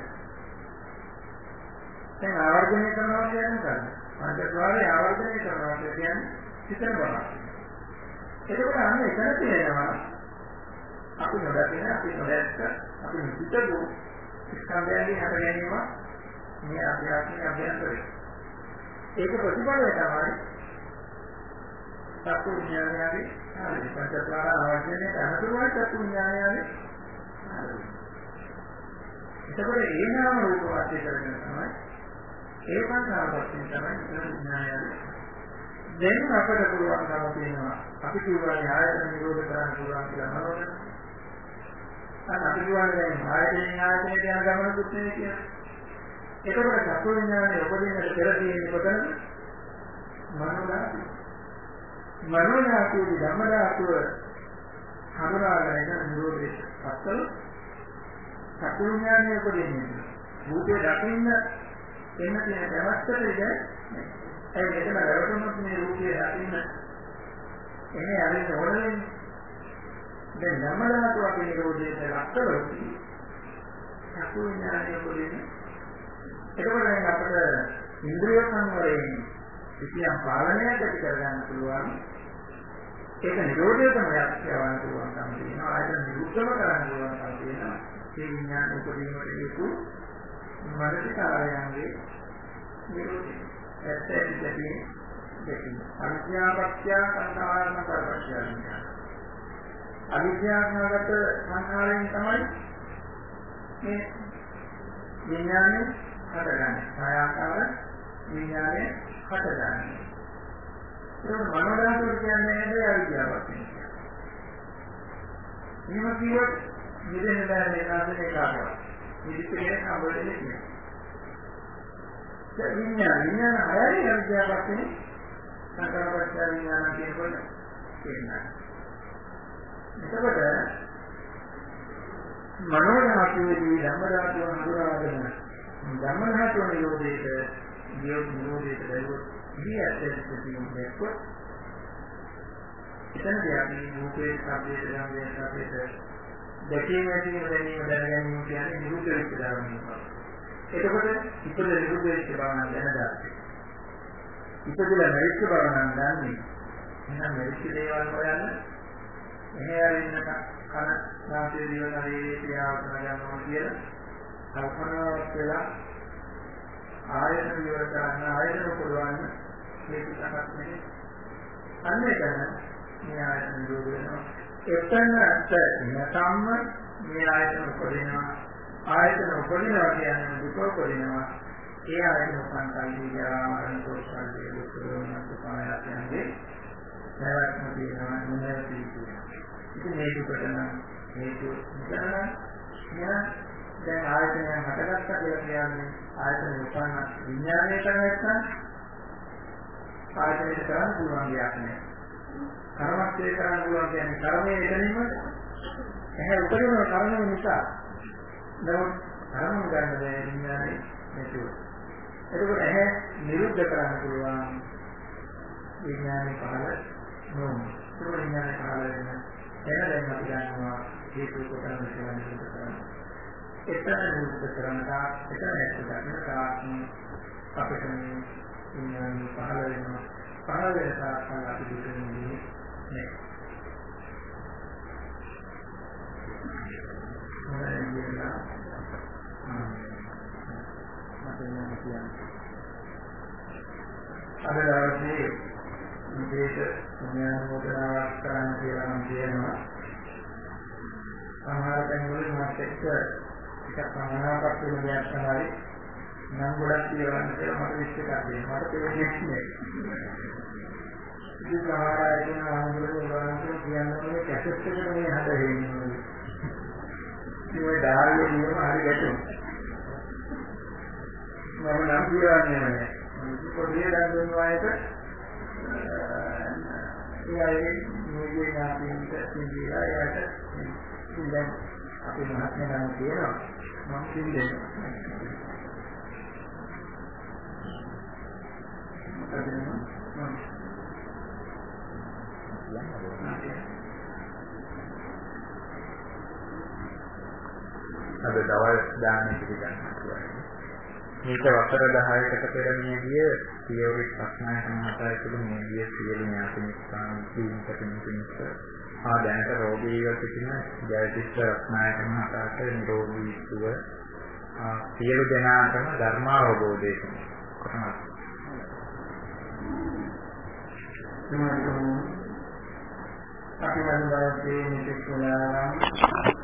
Speaker 1: දැන් ආවර්ජනය කරනවා කියන්නේ මොකක්ද? පංචද්වාරය ආවර්ජනය කරනවා කියන්නේ සිතන බව. ඒකකට අන්න එතන තියෙනවා අපි නොදකින අපි නොදැක්ක අපි හිතපු ස්කන්ධයන්ගේ හට ගැනීම මේ අභ්‍යාසයේ අභ්‍යාසය. ඒක ප්‍රතිඵලය තමයි චක්කු විඥානයගේ හරි පංචස්කාර ආවර්ජනයේ අනුතුමයි චක්කු විඥානයගේ හරි. එතකොට ඒ නාම රූප වාක්‍ය කරගෙන තමයි ඒ සංකාරපත්තිය තමයි විඥානයගේ. දැන් අපට පුළුවන්කම තියෙනවා අපි කියවනේ ආයතන නිරෝධ කරන්න පුළුවන් කියලා නේද? අන්න අපි කියවනේ දැන් ආයතන ආයතනයට යන ගමනකුත් නෙවෙයි කියලා. ඒකවල චක්කු විඥානයේ උපදින්නට පෙර තියෙන්නේ කොතනද? මනෝධාතුව. මනෝධාතුවේ ධම්මධාතුව හඳුනාගෙන නිරෝධයට පස්සල චක්කු විඥානයේ උපදින්නේ. රූපේ දකින්න එන්න තියෙන අවස්ථතේ ඉඳන් ඒ මෙතන රැවටුනොත් මේ රූපේ දකින්න එන්නේ අරින්න ඕනනේ. දැන් ධම්මධාතුව අපේ නිරෝධයට ලක්කවලු චක්කු විඥානයේ උපදින්නේ. එතකොට දැන් අපිට ඉන්ද්‍රිය සංවරයෙන් කිසියම් පාලනයක් ඇති කරගන්න පුළුවන්. ඒක නිරෝධයටම යවන්න පුළුවන්කම තියෙනවා. ආයතන නිරුද්ධව කරන්න පුළුවන්කම තියෙනවා. ඒ විඥාන උපදීනට හේතු මානසිකාරයන්ගේ නිරෝධය. ඇත්ත ඇත්තටම දෙකින් අවිද්‍යාපත්‍ය සංඛාරණ කරපත්‍ය විඥාන. අවිද්‍යාවකට සංඛාරයෙන් තමයි මේ විඥානේ හටගන්නේ. කායාකාර විඥානේ හටගන්නේ. ඒක මනෝධාතුව කියන්නේ නේද අවිද්‍යාවක් කියන්නේ. එහෙම කිව්වොත් මෙතන දැන් ඒකාසනේ කාටවත්. මිදිකේ සම්බන්ධ නැහැ. ඒ විඥාන විඥාන හයයි අවිද්‍යාවක් නේ. සංකාරපත්‍ය විඥාන කියනකොට තේරෙනවා. එතකොට මනෝධාතුවේදී ධම්මධාතුව හඳුනාගෙන ධම්මධාතුව නිරෝධයට නියෝග නිරෝධයට දැරුවොත් ඉතින් ඇත්තටම කියන්නේ කොහොමද? එතනදී අපි රූපේ සාපේත ගන්නේ සාපේත දෙකේ වැඩිම දැනීම දැනගැනීම කියන්නේ නිරුද්ධ වෙච්ච ධර්මයක්. එතකොට ඉපද නිරුද්ධ වෙච්ච බව නම් දැනගන්න. ඉපදලා නැරිච්ච බව නම් දන්නේ. එහෙනම් නැරිච්ච දේවල් හොයන්න එහෙම ඉන්න කන නාසය දිව ශරීරයේ ක්‍රියාවතන ගන්නවා කියලා කල්පනාවක් වෙලා ආයතන විවර කරන්න ආයතන පුරවන්න මේක තමයි නෙමෙයි. අන්න එතන මේ ආයතන නිරෝධ වෙනවා. එතන නැතම්ම මේ ආයතන උපදිනවා. ආයතන උපදිනවා කියන්නේ දුක උපදිනවා. ඒ ආයතන සංකල්පියා මරණ දෝෂාලේ දුක්ඛෝම සුඛායයන්ගේ නැවත්ම තියෙනවා නුනරති කියනවා. ඉතින් මේ දුකට නම් හේතු නිසා ඥාන දැන් ආයතනය හටගත්තා කියලා කියන්නේ ආයතන උපන්න විඥානය කරගත්තා ආයතනයට කරන්න පුළුවන් දෙයක් නෑ. කර්මස්ථේ කරන්න පුළුවන් කියන්නේ කර්මයේ එතනින්ම එහේ උපරිම කර්ම නිසා නමුත් කර්ම ගන්න බැහැ විඥානේ නැතුව. එතකොට එහේ නිරුද්ධ කරන්න පුළුවන් විඥානේ පහළ නොවන. ඒ විඥානේ පහළ වෙන එන දැන් අපි ගන්නවා හේතු කොටන කියලා නිරුද්ධ කරනවා. එතන නිරුද්ධ කරනවා එතන ඇත්ත දකිනවා අපිට මේ විඥානේ පහළ වෙනවා. පහළ වෙන තාක්කල් අපි දුකන්නේ නෑ. අද දවසේ විශේෂ පුණ්‍යානුමෝදනාවක් කරන්න කියලා මම කියනවා. සමහර තැන්වල මාත් එක්ක ටිකක් සමානාවක් වෙන දෙයක් තමයි නම් ගොඩක් කියවන්න කියලා මට විශ්වාස කරගන්න. මට තේරෙන්නේ නැහැ. ඉතින් සමහර අය කියන ආන්දෝලනවලට කියන්නේ කැසට් එකට මේ හදෙන්නේ. ඒ ඩාර්ලිය නියම හරි ගැටුණා. මම නම් කියන්නේ නැහැ. පොඩි දඬුවම් වයිට ඒ අය මේ නාපින්ට සිද්ධිලා යට ඉතින් අපි මහත්මයා නම් කියනවා මම කියන්නේ
Speaker 2: අද දවල් දාන්නේ පිළිගන්නවා කියන්නේ මේක වසර දහයකට පෙර මියගිය සියවි ප්‍රශ්නායක මහතා තුළ මියගිය සියලු ඥාතිමිත්‍රාන් කීපකින්කින්ස ආ දැනට රෝගීව සිටින ජයතිස්ස රත්නායක මහතාට නිරෝගී සුව සියලු දෙනාටම ධර්මාවබෝධය
Speaker 1: කරනවා. අපි නම් බලන්නේ මේක කියලා